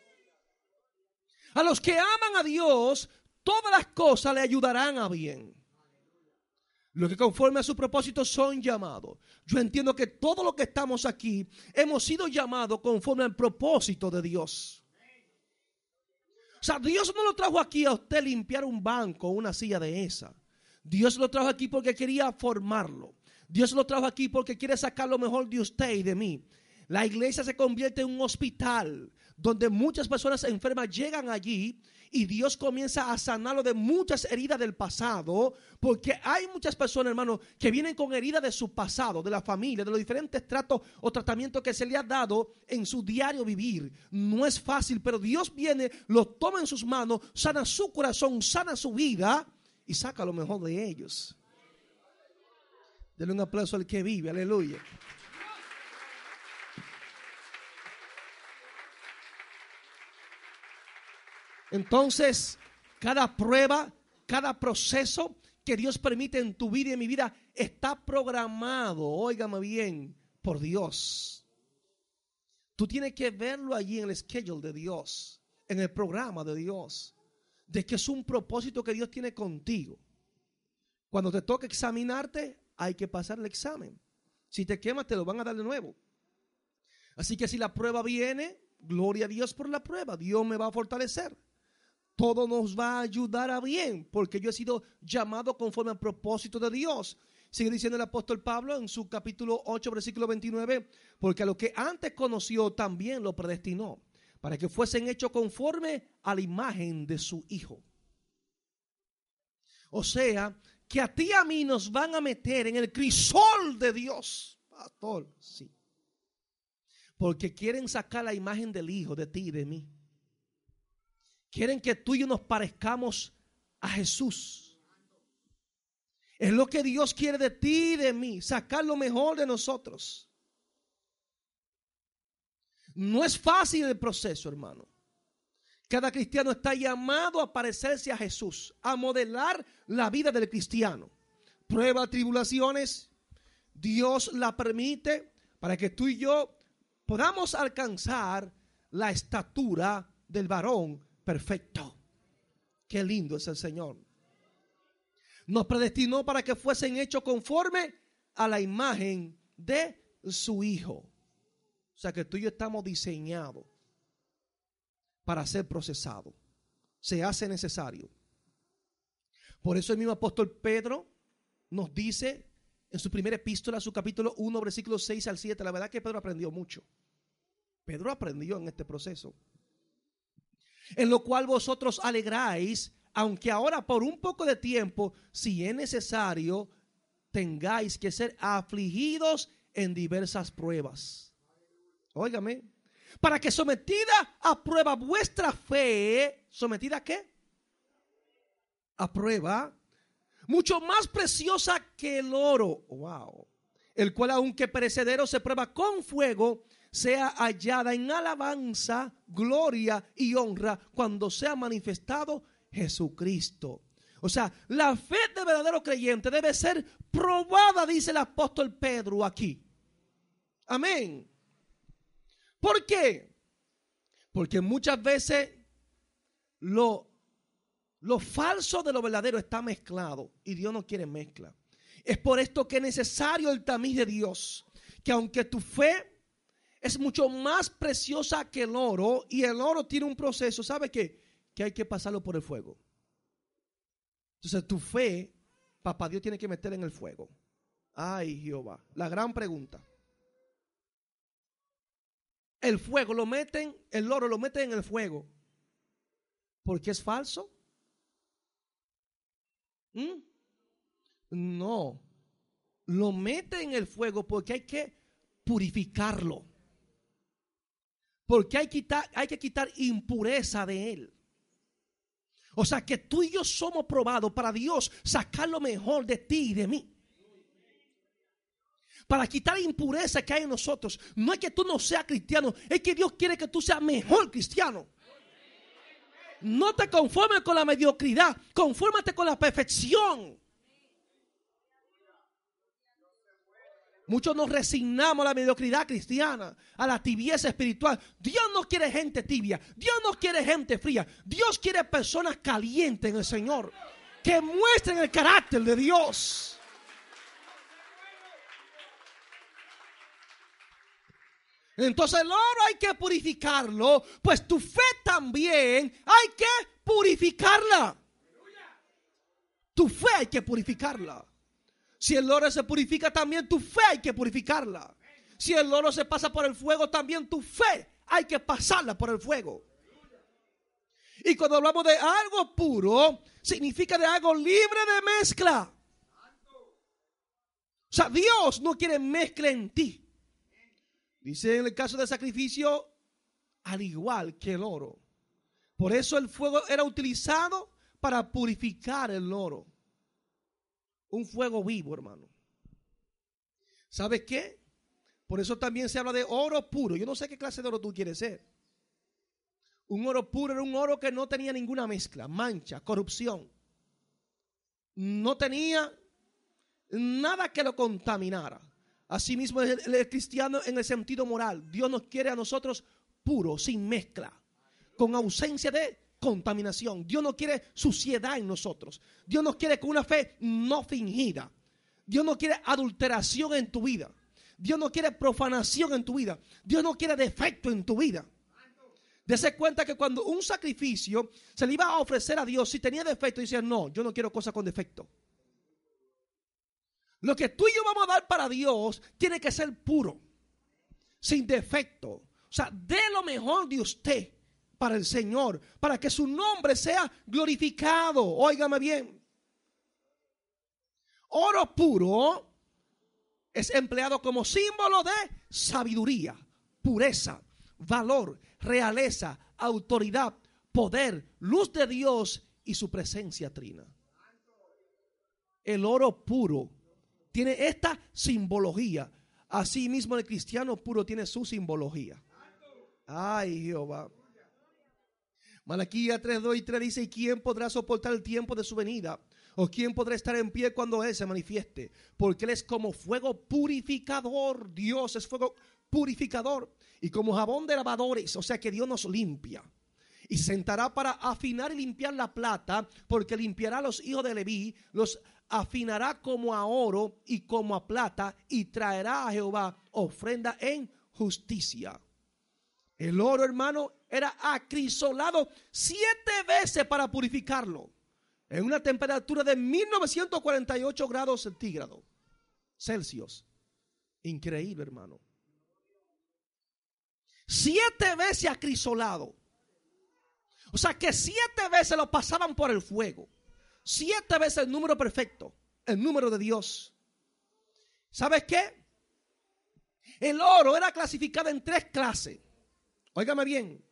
A los que aman a Dios, todas las cosas le ayudarán a bien. Los que conforme a su propósito son llamados. Yo entiendo que todos los que estamos aquí hemos sido llamados conforme al propósito de Dios. O sea, Dios no lo trajo aquí a usted limpiar un banco o una silla de esa. Dios lo trajo aquí porque quería formarlo. Dios lo trajo aquí porque quiere sacar lo mejor de usted y de mí. La iglesia se convierte en un hospital donde muchas personas enfermas llegan allí y Dios comienza a sanarlo de muchas heridas del pasado, porque hay muchas personas, hermanos, que vienen con heridas de su pasado, de la familia, de los diferentes tratos o tratamientos que se le ha dado en su diario vivir. No es fácil, pero Dios viene, lo toma en sus manos, sana su corazón, sana su vida y saca lo mejor de ellos. Denle un aplauso al que vive, aleluya. Entonces, cada prueba, cada proceso que Dios permite en tu vida y en mi vida está programado, óigame bien, por Dios. Tú tienes que verlo allí en el schedule de Dios, en el programa de Dios, de que es un propósito que Dios tiene contigo. Cuando te toca examinarte, hay que pasar el examen. Si te quemas, te lo van a dar de nuevo. Así que si la prueba viene, gloria a Dios por la prueba. Dios me va a fortalecer. Todo nos va a ayudar a bien, porque yo he sido llamado conforme al propósito de Dios. Sigue diciendo el apóstol Pablo en su capítulo 8, versículo 29, porque a lo que antes conoció también lo predestinó, para que fuesen hechos conforme a la imagen de su Hijo. O sea, que a ti y a mí nos van a meter en el crisol de Dios. Pastor, sí. Porque quieren sacar la imagen del Hijo, de ti y de mí. Quieren que tú y yo nos parezcamos a Jesús. Es lo que Dios quiere de ti y de mí, sacar lo mejor de nosotros. No es fácil el proceso, hermano. Cada cristiano está llamado a parecerse a Jesús, a modelar la vida del cristiano. Pruebas, tribulaciones, Dios la permite para que tú y yo podamos alcanzar la estatura del varón perfecto. Qué lindo es el Señor. Nos predestinó para que fuesen hechos conforme a la imagen de su Hijo. O sea que tú y yo estamos diseñados para ser procesados. Se hace necesario. Por eso el mismo apóstol Pedro nos dice en su primera epístola, su capítulo 1, versículos 6 al 7. La verdad que Pedro aprendió mucho. Pedro aprendió en este proceso. En lo cual vosotros alegráis, aunque ahora por un poco de tiempo, si es necesario, tengáis que ser afligidos en diversas pruebas. Óigame, para que sometida a prueba vuestra fe, ¿sometida a qué? A prueba, mucho más preciosa que el oro, wow, el cual aunque perecedero se prueba con fuego, sea hallada en alabanza, gloria y honra cuando sea manifestado Jesucristo. O sea, la fe de verdadero creyente debe ser probada, dice el apóstol Pedro aquí. Amén. ¿Por qué? Porque muchas veces lo falso de lo verdadero está mezclado y Dios no quiere mezcla. Es por esto que es necesario el tamiz de Dios, que aunque tu fe es mucho más preciosa que el oro, y el oro tiene un proceso, ¿sabe qué? Que hay que pasarlo por el fuego. Entonces tu fe, papá Dios tiene que meter en el fuego. Ay, Jehová, la gran pregunta. El fuego lo meten, el oro lo meten en el fuego. ¿Por qué es falso? No, lo meten en el fuego porque hay que purificarlo. Porque hay que quitar impureza de él. O sea que tú y yo somos probados para Dios sacar lo mejor de ti y de mí. Para quitar la impureza que hay en nosotros. No es que tú no seas cristiano, es que Dios quiere que tú seas mejor cristiano. No te conformes con la mediocridad, confórmate con la perfección. Muchos nos resignamos a la mediocridad cristiana, a la tibieza espiritual. Dios no quiere gente tibia, Dios no quiere gente fría. Dios quiere personas calientes en el Señor, que muestren el carácter de Dios. Entonces el oro hay que purificarlo, pues tu fe también hay que purificarla. Tu fe hay que purificarla. Si el oro se purifica, también tu fe hay que purificarla. Si el oro se pasa por el fuego, también tu fe hay que pasarla por el fuego. Y cuando hablamos de algo puro, significa de algo libre de mezcla. O sea, Dios no quiere mezcla en ti. Dice en el caso del sacrificio, al igual que el oro. Por eso el fuego era utilizado para purificar el oro. Un fuego vivo, hermano. ¿Sabes qué? Por eso también se habla de oro puro. Yo no sé qué clase de oro tú quieres ser. Un oro puro era un oro que no tenía ninguna mezcla, mancha, corrupción. No tenía nada que lo contaminara. Asimismo, el cristiano en el sentido moral. Dios nos quiere a nosotros puros, sin mezcla, con ausencia de contaminación. Dios no quiere suciedad en nosotros. Dios nos quiere con una fe no fingida. Dios no quiere adulteración en tu vida. Dios no quiere profanación en tu vida. Dios no quiere defecto en tu vida. Dese cuenta que cuando un sacrificio se le iba a ofrecer a Dios, si tenía defecto, decía, no, yo no quiero cosas con defecto. Lo que tú y yo vamos a dar para Dios tiene que ser puro, sin defecto. O sea, dé lo mejor de usted para el Señor, para que su nombre sea glorificado. Óigame bien. Oro puro es empleado como símbolo de sabiduría, pureza, valor, realeza, autoridad, poder, luz de Dios y su presencia trina. El oro puro tiene esta simbología. Así mismo el cristiano puro tiene su simbología. Ay, Jehová. Malaquías 3:2-3 dice: ¿y quién podrá soportar el tiempo de su venida? ¿O quién podrá estar en pie cuando Él se manifieste? Porque Él es como fuego purificador. Dios es fuego purificador. Y como jabón de lavadores. O sea que Dios nos limpia. Y se sentará para afinar y limpiar la plata, porque limpiará a los hijos de Leví, los afinará como a oro y como a plata, y traerá a Jehová ofrenda en justicia. El oro, hermano, era acrisolado 7 veces para purificarlo, en una temperatura de 1948 grados centígrados Celsius. Increíble, hermano. 7 veces acrisolado. O sea que 7 veces lo pasaban por el fuego. 7 veces el número perfecto, el número de Dios. ¿Sabes qué? El oro era clasificado en 3 clases. Óigame bien.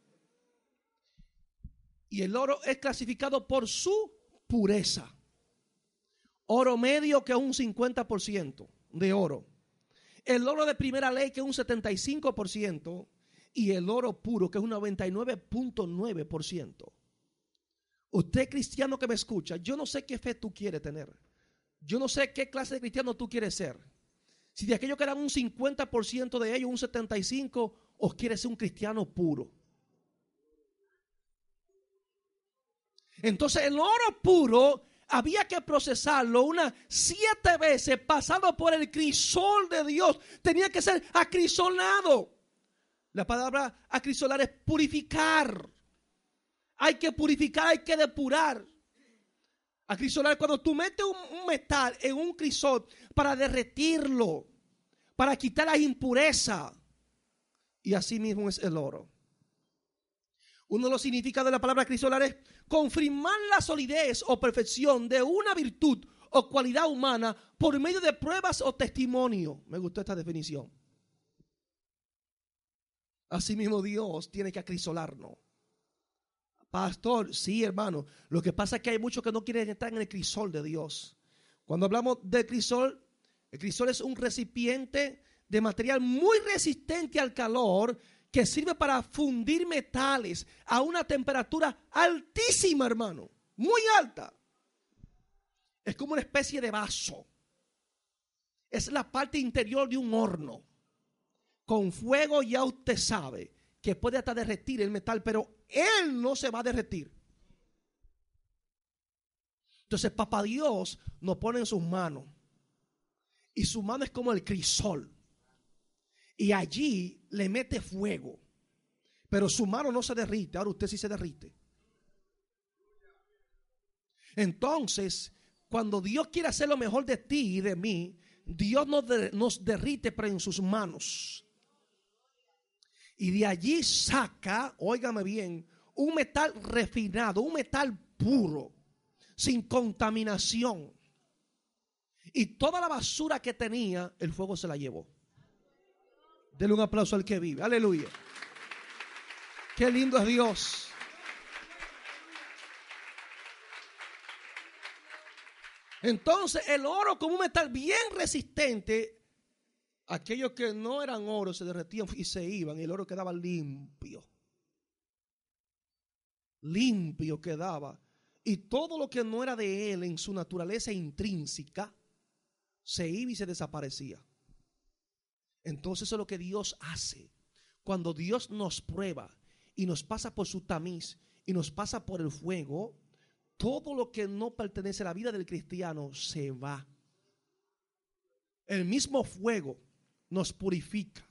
Y el oro es clasificado por su pureza. Oro medio, que es un 50% de oro. El oro de primera ley, que es un 75%. Y el oro puro, que es un 99.9%. Usted, cristiano que me escucha, yo no sé qué fe tú quieres tener. Yo no sé qué clase de cristiano tú quieres ser. Si de aquello que eran un 50% de ellos, un 75%, o quieres ser un cristiano puro. Entonces el oro puro había que procesarlo unas 7 veces, pasado por el crisol de Dios. Tenía que ser acrisolado. La palabra acrisolar es purificar. Hay que purificar, hay que depurar. Acrisolar, cuando tú metes un metal en un crisol para derretirlo, para quitar las impurezas. Y así mismo es el oro. Uno de los significados de la palabra acrisolar es confirmar la solidez o perfección de una virtud o cualidad humana por medio de pruebas o testimonio. Me gustó esta definición. Asimismo, Dios tiene que acrisolarnos. Pastor, sí, hermano. Lo que pasa es que hay muchos que no quieren estar en el crisol de Dios. Cuando hablamos del crisol, el crisol es un recipiente de material muy resistente al calor que sirve para fundir metales a una temperatura altísima, hermano. Muy alta. Es como una especie de vaso. Es la parte interior de un horno. Con fuego ya usted sabe que puede hasta derretir el metal, pero él no se va a derretir. Entonces papá Dios nos pone en sus manos. Y su mano es como el crisol. Y allí le mete fuego. Pero su mano no se derrite. Ahora usted sí se derrite. Entonces, cuando Dios quiere hacer lo mejor de ti y de mí, Dios nos derrite, pero en sus manos. Y de allí saca, óigame bien, un metal refinado, un metal puro, sin contaminación. Y toda la basura que tenía, el fuego se la llevó. Denle un aplauso al que vive. Aleluya. Qué lindo es Dios. Entonces el oro, como un metal bien resistente, aquellos que no eran oro se derretían y se iban, y el oro quedaba limpio. Limpio quedaba. Y todo lo que no era de él en su naturaleza intrínseca se iba y se desaparecía. Entonces eso es lo que Dios hace. Cuando Dios nos prueba y nos pasa por su tamiz y nos pasa por el fuego, todo lo que no pertenece a la vida del cristiano se va. El mismo fuego nos purifica.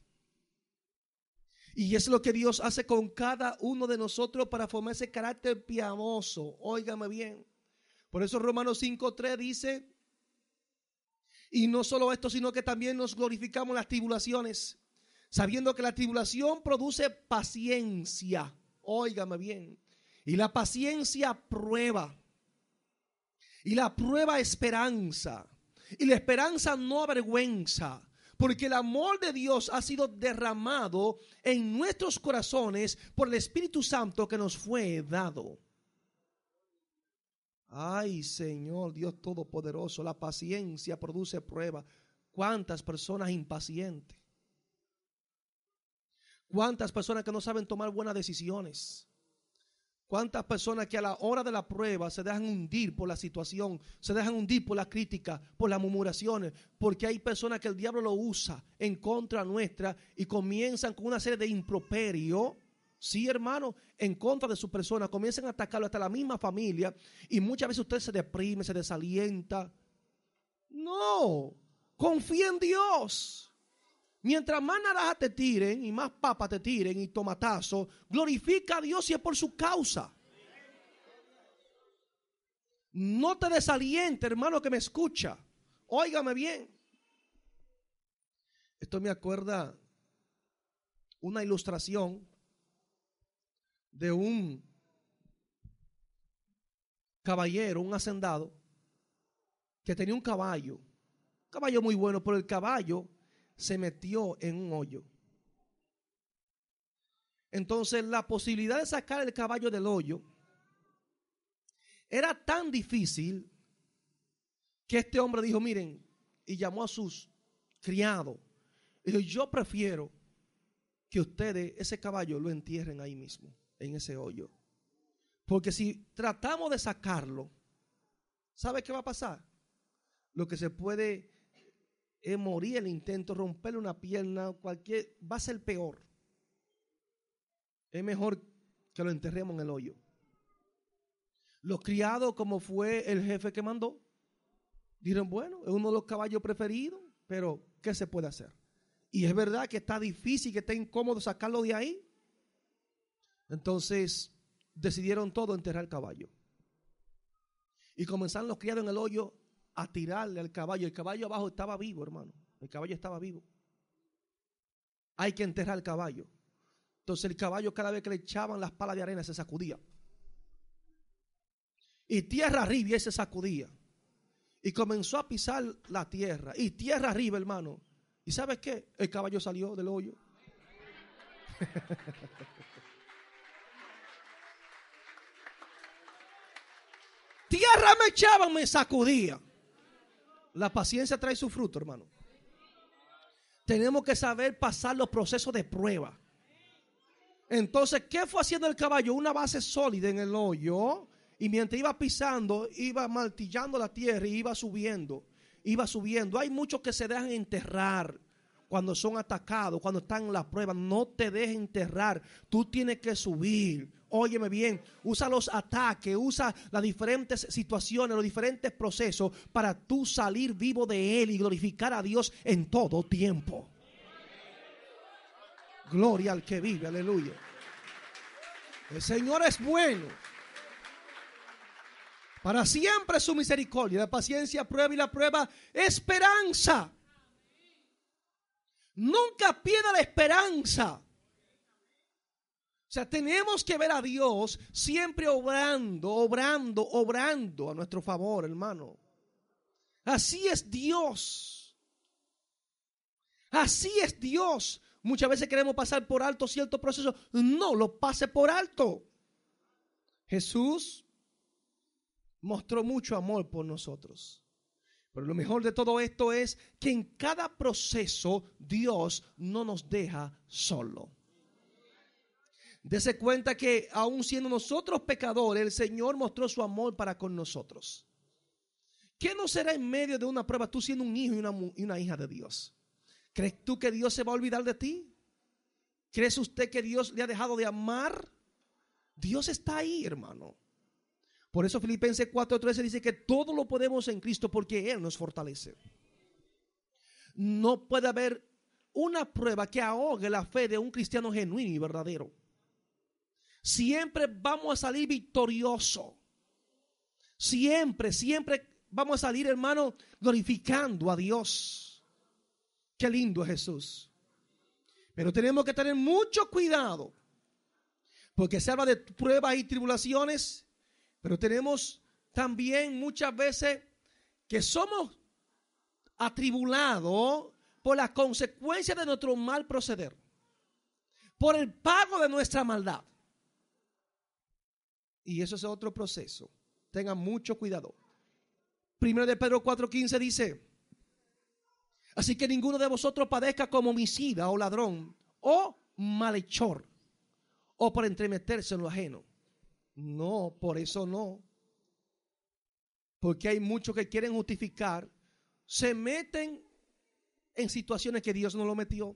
Y es lo que Dios hace con cada uno de nosotros para formar ese carácter piadoso. Óigame bien. Por eso Romanos 5:3 dice, y no solo esto, sino que también nos glorificamos en las tribulaciones, sabiendo que la tribulación produce paciencia. Óigame bien. Y la paciencia prueba. Y la prueba esperanza. Y la esperanza no avergüenza. Porque el amor de Dios ha sido derramado en nuestros corazones por el Espíritu Santo que nos fue dado. Ay, Señor Dios Todopoderoso, la paciencia produce prueba. ¿Cuántas personas impacientes? ¿Cuántas personas que no saben tomar buenas decisiones? ¿Cuántas personas que a la hora de la prueba se dejan hundir por la situación, se dejan hundir por la crítica, por las murmuraciones? Porque hay personas que el diablo lo usa en contra nuestra y comienzan con una serie de improperios, sí, hermano, en contra de su persona. Comienzan a atacarlo hasta la misma familia y muchas veces usted se deprime, se desalienta. No, confía en Dios. Mientras más naranjas te tiren y más papas te tiren y tomatazos, glorifica a Dios y es por su causa. No te desaliente, hermano que me escucha. Óigame bien. Esto me acuerda una ilustración de un caballero, un hacendado, que tenía un caballo muy bueno, pero el caballo se metió en un hoyo. Entonces la posibilidad de sacar el caballo del hoyo era tan difícil que este hombre dijo, miren, y llamó a sus criados. Y dijo, yo prefiero que ustedes ese caballo lo entierren ahí mismo, en ese hoyo. Porque si tratamos de sacarlo, ¿sabe qué va a pasar? Lo que se puede es morir el intento, romperle una pierna, va a ser peor. Es mejor que lo enterremos en el hoyo. Los criados, como fue el jefe que mandó, dijeron, bueno, es uno de los caballos preferidos, pero ¿qué se puede hacer? Y es verdad que está difícil, que está incómodo sacarlo de ahí. Entonces decidieron todo enterrar el caballo. Y comenzaron los criados en el hoyo a tirarle al caballo. El caballo abajo estaba vivo, hermano. El caballo estaba vivo. Hay que enterrar el caballo. Entonces el caballo, cada vez que le echaban las palas de arena, se sacudía. Y tierra arriba, y se sacudía. Y comenzó a pisar la tierra. Y tierra arriba, hermano. ¿Y sabes qué? El caballo salió del hoyo. Tierra me echaban, me sacudía. La paciencia trae su fruto, hermano. Tenemos que saber pasar los procesos de prueba. Entonces, ¿qué fue haciendo el caballo? Una base sólida en el hoyo. Y mientras iba pisando, iba martillando la tierra y iba subiendo. Iba subiendo. Hay muchos que se dejan enterrar cuando son atacados, cuando están en la prueba. No te dejes enterrar. Tú tienes que subir. Óyeme bien, usa los ataques, usa las diferentes situaciones, los diferentes procesos para tú salir vivo de él y glorificar a Dios en todo tiempo. Gloria al que vive, aleluya. El Señor es bueno. Para siempre su misericordia, la paciencia prueba y la prueba esperanza. Nunca pierda la esperanza. O sea, tenemos que ver a Dios siempre obrando a nuestro favor, hermano. Así es Dios. Así es Dios. Muchas veces queremos pasar por alto ciertos procesos. No lo pase por alto. Jesús mostró mucho amor por nosotros. Pero lo mejor de todo esto es que en cada proceso Dios no nos deja solo. Dese cuenta que aun siendo nosotros pecadores, el Señor mostró su amor para con nosotros. ¿Qué no será en medio de una prueba tú siendo un hijo y una hija de Dios? ¿Crees tú que Dios se va a olvidar de ti? ¿Crees usted que Dios le ha dejado de amar? Dios está ahí, hermano. Por eso Filipenses 4:13 dice que todo lo podemos en Cristo porque Él nos fortalece. No puede haber una prueba que ahogue la fe de un cristiano genuino y verdadero. Siempre vamos a salir victoriosos. Siempre vamos a salir, hermano, glorificando a Dios. Qué lindo es Jesús. Pero tenemos que tener mucho cuidado, porque se habla de pruebas y tribulaciones, pero tenemos también muchas veces que somos atribulados por las consecuencias de nuestro mal proceder, por el pago de nuestra maldad. Y eso es otro proceso. Tengan mucho cuidado. Primero de Pedro 4:15 dice: así que ninguno de vosotros padezca como homicida o ladrón o malhechor o por entremeterse en lo ajeno. No, por eso no. Porque hay muchos que quieren justificar, se meten en situaciones que Dios no lo metió.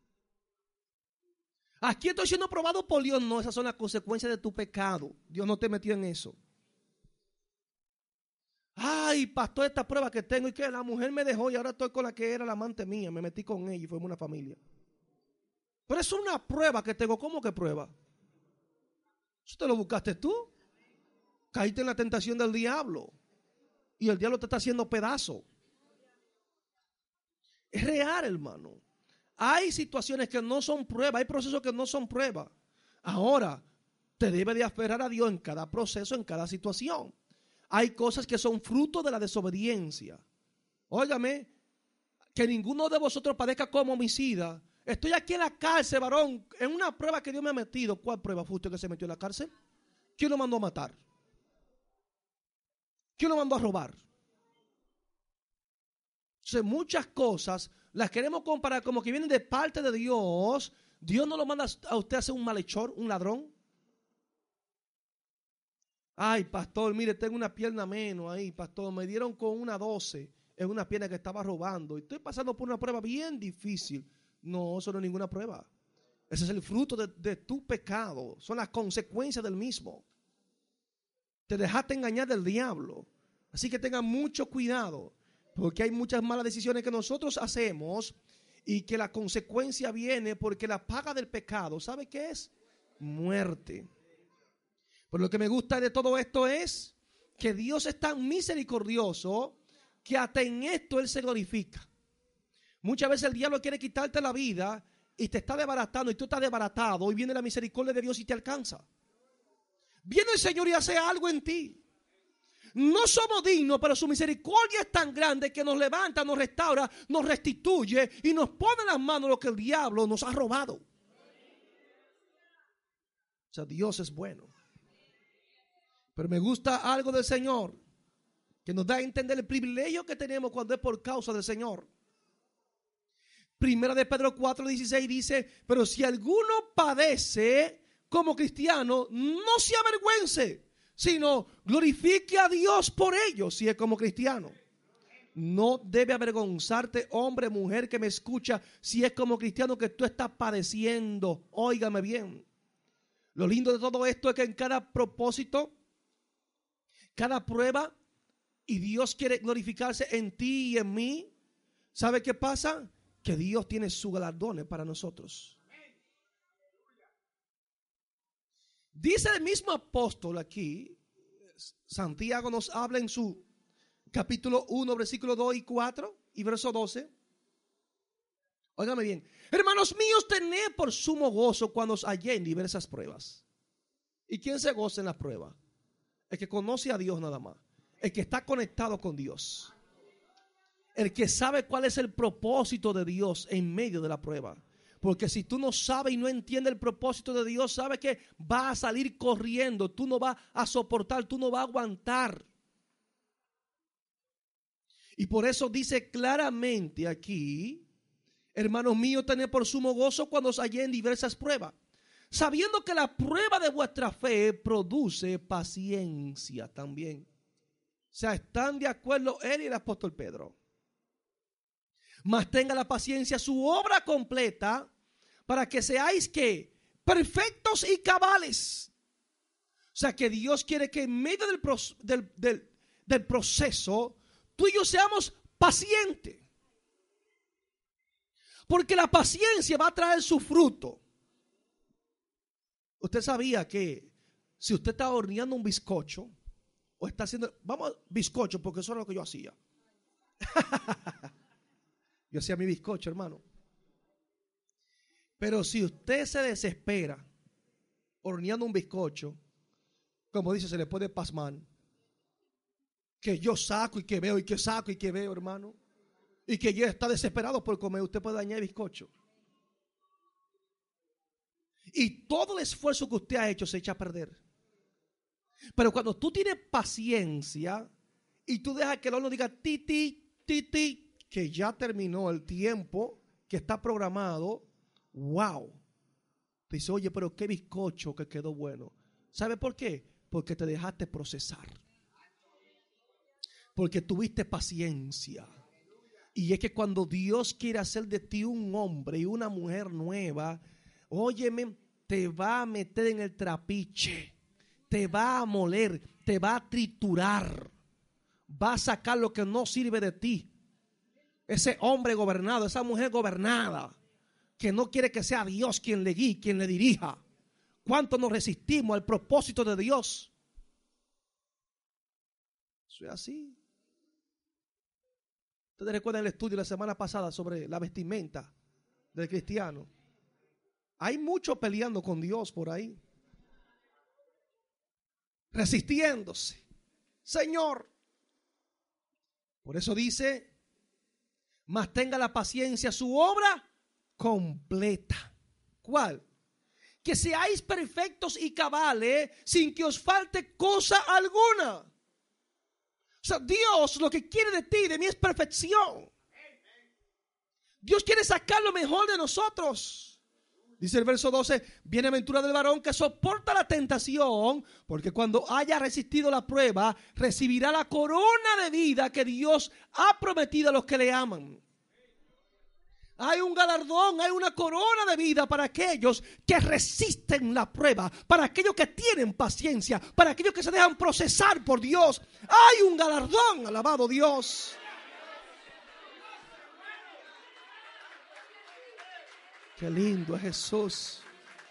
Aquí estoy siendo probado por Dios. No, esas son las consecuencias de tu pecado. Dios no te metió en eso. Ay, pastor, esta prueba que tengo y que la mujer me dejó y ahora estoy con la que era la amante mía. Me metí con ella y fuimos una familia. Pero es una prueba que tengo. ¿Cómo que prueba? ¿Eso te lo buscaste tú? Caíste en la tentación del diablo y el diablo te está haciendo pedazo. Es real, hermano. Hay situaciones que no son pruebas, hay procesos que no son pruebas. Ahora, te debe de aferrar a Dios en cada proceso, en cada situación. Hay cosas que son fruto de la desobediencia. Óigame, que ninguno de vosotros padezca como homicida. Estoy aquí en la cárcel, varón, en una prueba que Dios me ha metido. ¿Cuál prueba fue usted que se metió en la cárcel? ¿Quién lo mandó a matar? ¿Quién lo mandó a robar? Entonces, muchas cosas las queremos comparar como que vienen de parte de Dios. Dios no lo manda a usted a ser un malhechor, un ladrón. Ay, pastor, mire, tengo una pierna menos ahí, pastor. Me dieron con una 12 en una pierna que estaba robando. Y estoy pasando por una prueba bien difícil. No, eso no es ninguna prueba. Ese es el fruto de tu pecado. Son las consecuencias del mismo. Te dejaste engañar del diablo. Así que tengan mucho cuidado. Porque hay muchas malas decisiones que nosotros hacemos y que la consecuencia viene porque la paga del pecado, ¿sabe qué es? Muerte. Pero lo que me gusta de todo esto es que Dios es tan misericordioso que hasta en esto Él se glorifica. Muchas veces el diablo quiere quitarte la vida y te está desbaratando y tú estás desbaratado y viene la misericordia de Dios y te alcanza. Viene el Señor y hace algo en ti. No somos dignos, pero su misericordia es tan grande que nos levanta, nos restaura, nos restituye y nos pone en las manos lo que el diablo nos ha robado. O sea, Dios es bueno. Pero me gusta algo del Señor que nos da a entender el privilegio que tenemos cuando es por causa del Señor. Primera de Pedro 4:16 dice: pero si alguno padece como cristiano, no se avergüence, sino glorifique a Dios por ello si es como cristiano. No debe avergonzarte, hombre, mujer que me escucha, si es como cristiano que tú estás padeciendo. Óigame bien. Lo lindo de todo esto es que en cada propósito, cada prueba, y Dios quiere glorificarse en ti y en mí, ¿sabe qué pasa? Que Dios tiene sus galardones para nosotros. Dice el mismo apóstol aquí, Santiago nos habla en su capítulo 1, versículo 2 y 4 y verso 12. Óigame bien. Hermanos míos, tened por sumo gozo cuando os halléis en diversas pruebas. ¿Y quién se goza en las pruebas? El que conoce a Dios nada más. El que está conectado con Dios. El que sabe cuál es el propósito de Dios en medio de la prueba. Porque si tú no sabes y no entiendes el propósito de Dios, sabes que vas a salir corriendo. Tú no vas a soportar, tú no vas a aguantar. Y por eso dice claramente aquí: hermanos míos, tened por sumo gozo cuando os halléis en diversas pruebas, sabiendo que la prueba de vuestra fe produce paciencia también. O sea, están de acuerdo él y el apóstol Pedro. Mas tenga la paciencia su obra completa para que seáis que perfectos y cabales. O sea que Dios quiere que en medio del proceso tú y yo seamos pacientes. Porque la paciencia va a traer su fruto. Usted sabía que si usted está horneando un bizcocho o está haciendo, vamos, bizcocho, porque eso era lo que yo hacía. Yo hacía mi bizcocho, hermano. Pero si usted se desespera horneando un bizcocho, como dice, se le puede pasmar. Que yo saco y que veo y que saco y que veo, hermano. Y que ya está desesperado por comer, usted puede dañar el bizcocho. Y todo el esfuerzo que usted ha hecho se echa a perder. Pero cuando tú tienes paciencia y tú dejas que el horno diga titi, titi, que ya terminó el tiempo que está programado, wow. Te dice, oye, pero qué bizcocho que quedó bueno. ¿Sabe por qué? Porque te dejaste procesar. Porque tuviste paciencia. Y es que cuando Dios quiere hacer de ti un hombre y una mujer nueva, óyeme, te va a meter en el trapiche, te va a moler, te va a triturar, va a sacar lo que no sirve de ti. Ese hombre gobernado, esa mujer gobernada, que no quiere que sea Dios quien le guíe, quien le dirija. ¿Cuánto nos resistimos al propósito de Dios? Eso es así. Ustedes recuerdan el estudio la semana pasada sobre la vestimenta del cristiano. Hay mucho peleando con Dios por ahí. Resistiéndose. Señor. Por eso dice, mas tenga la paciencia su obra completa. ¿Cuál? Que seáis perfectos y cabales sin que os falte cosa alguna. O sea, Dios lo que quiere de ti, de mí, es perfección. Dios quiere sacar lo mejor de nosotros. Dice el verso 12, bienaventurado el varón que soporta la tentación, porque cuando haya resistido la prueba, recibirá la corona de vida que Dios ha prometido a los que le aman. Hay un galardón, hay una corona de vida para aquellos que resisten la prueba, para aquellos que tienen paciencia, para aquellos que se dejan procesar por Dios. Hay un galardón, alabado Dios. Qué lindo es Jesús.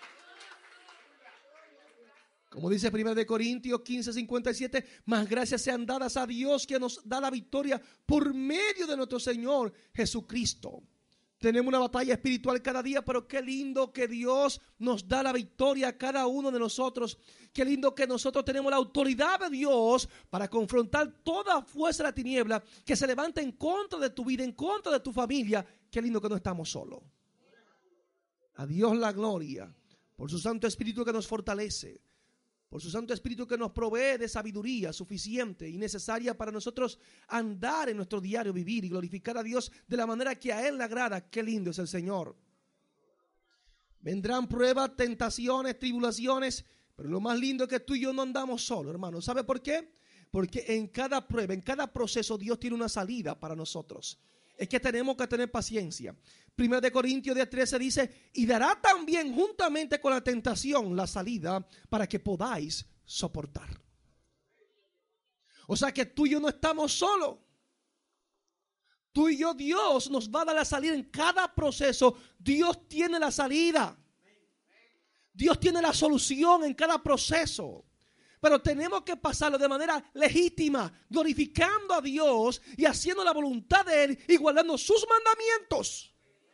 Como dice 1 Corintios 15:57, más gracias sean dadas a Dios que nos da la victoria por medio de nuestro Señor Jesucristo. Tenemos una batalla espiritual cada día, pero qué lindo que Dios nos da la victoria a cada uno de nosotros. Qué lindo que nosotros tenemos la autoridad de Dios para confrontar toda fuerza de la tiniebla que se levanta en contra de tu vida, en contra de tu familia. Qué lindo que no estamos solos. A Dios la gloria por su Santo Espíritu que nos fortalece, por su Santo Espíritu que nos provee de sabiduría suficiente y necesaria para nosotros andar en nuestro diario vivir y glorificar a Dios de la manera que a Él le agrada. Qué lindo es el Señor. Vendrán pruebas, tentaciones, tribulaciones, pero lo más lindo es que tú y yo no andamos solos, hermano. ¿Sabe por qué? Porque en cada prueba, en cada proceso, Dios tiene una salida para nosotros. Es que tenemos que tener paciencia. 1 Corintios 10:13 dice, y dará también juntamente con la tentación la salida para que podáis soportar. O sea que tú y yo no estamos solos. Tú y yo, Dios nos va a dar la salida en cada proceso. Dios tiene la salida. Dios tiene la solución en cada proceso. Pero tenemos que pasarlo de manera legítima, glorificando a Dios y haciendo la voluntad de Él y guardando sus mandamientos.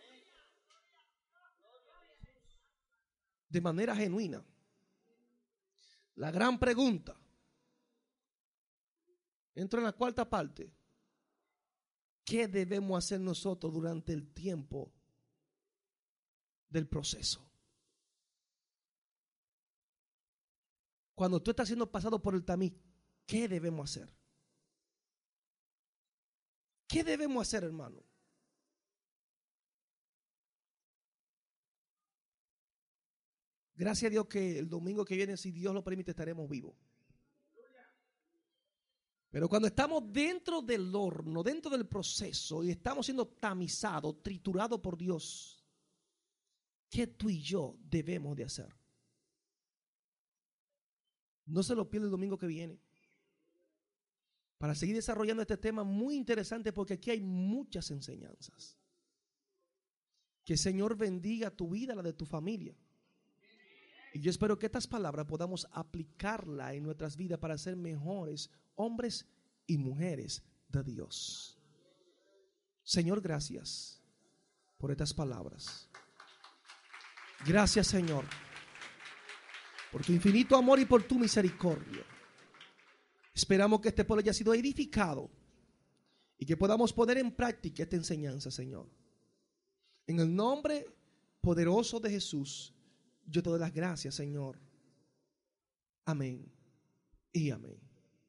De manera genuina. La gran pregunta. Entro en la cuarta parte. ¿Qué debemos hacer nosotros durante el tiempo del proceso? Cuando tú estás siendo pasado por el tamiz, ¿qué debemos hacer? ¿Qué debemos hacer, hermano? Gracias a Dios que el domingo que viene, si Dios lo permite, estaremos vivos. Pero cuando estamos dentro del horno, dentro del proceso y estamos siendo tamizados, triturados por Dios, ¿qué tú y yo debemos de hacer? No se lo pierda el domingo que viene, para seguir desarrollando este tema muy interesante, porque aquí hay muchas enseñanzas. Que el Señor bendiga tu vida, la de tu familia. Y yo espero que estas palabras podamos aplicarlas en nuestras vidas para ser mejores hombres y mujeres de Dios. Señor, gracias por estas palabras. Gracias, Señor, por tu infinito amor y por tu misericordia. Esperamos que este pueblo haya sido edificado y que podamos poner en práctica esta enseñanza, Señor. En el nombre poderoso de Jesús, yo te doy las gracias, Señor. Amén y amén.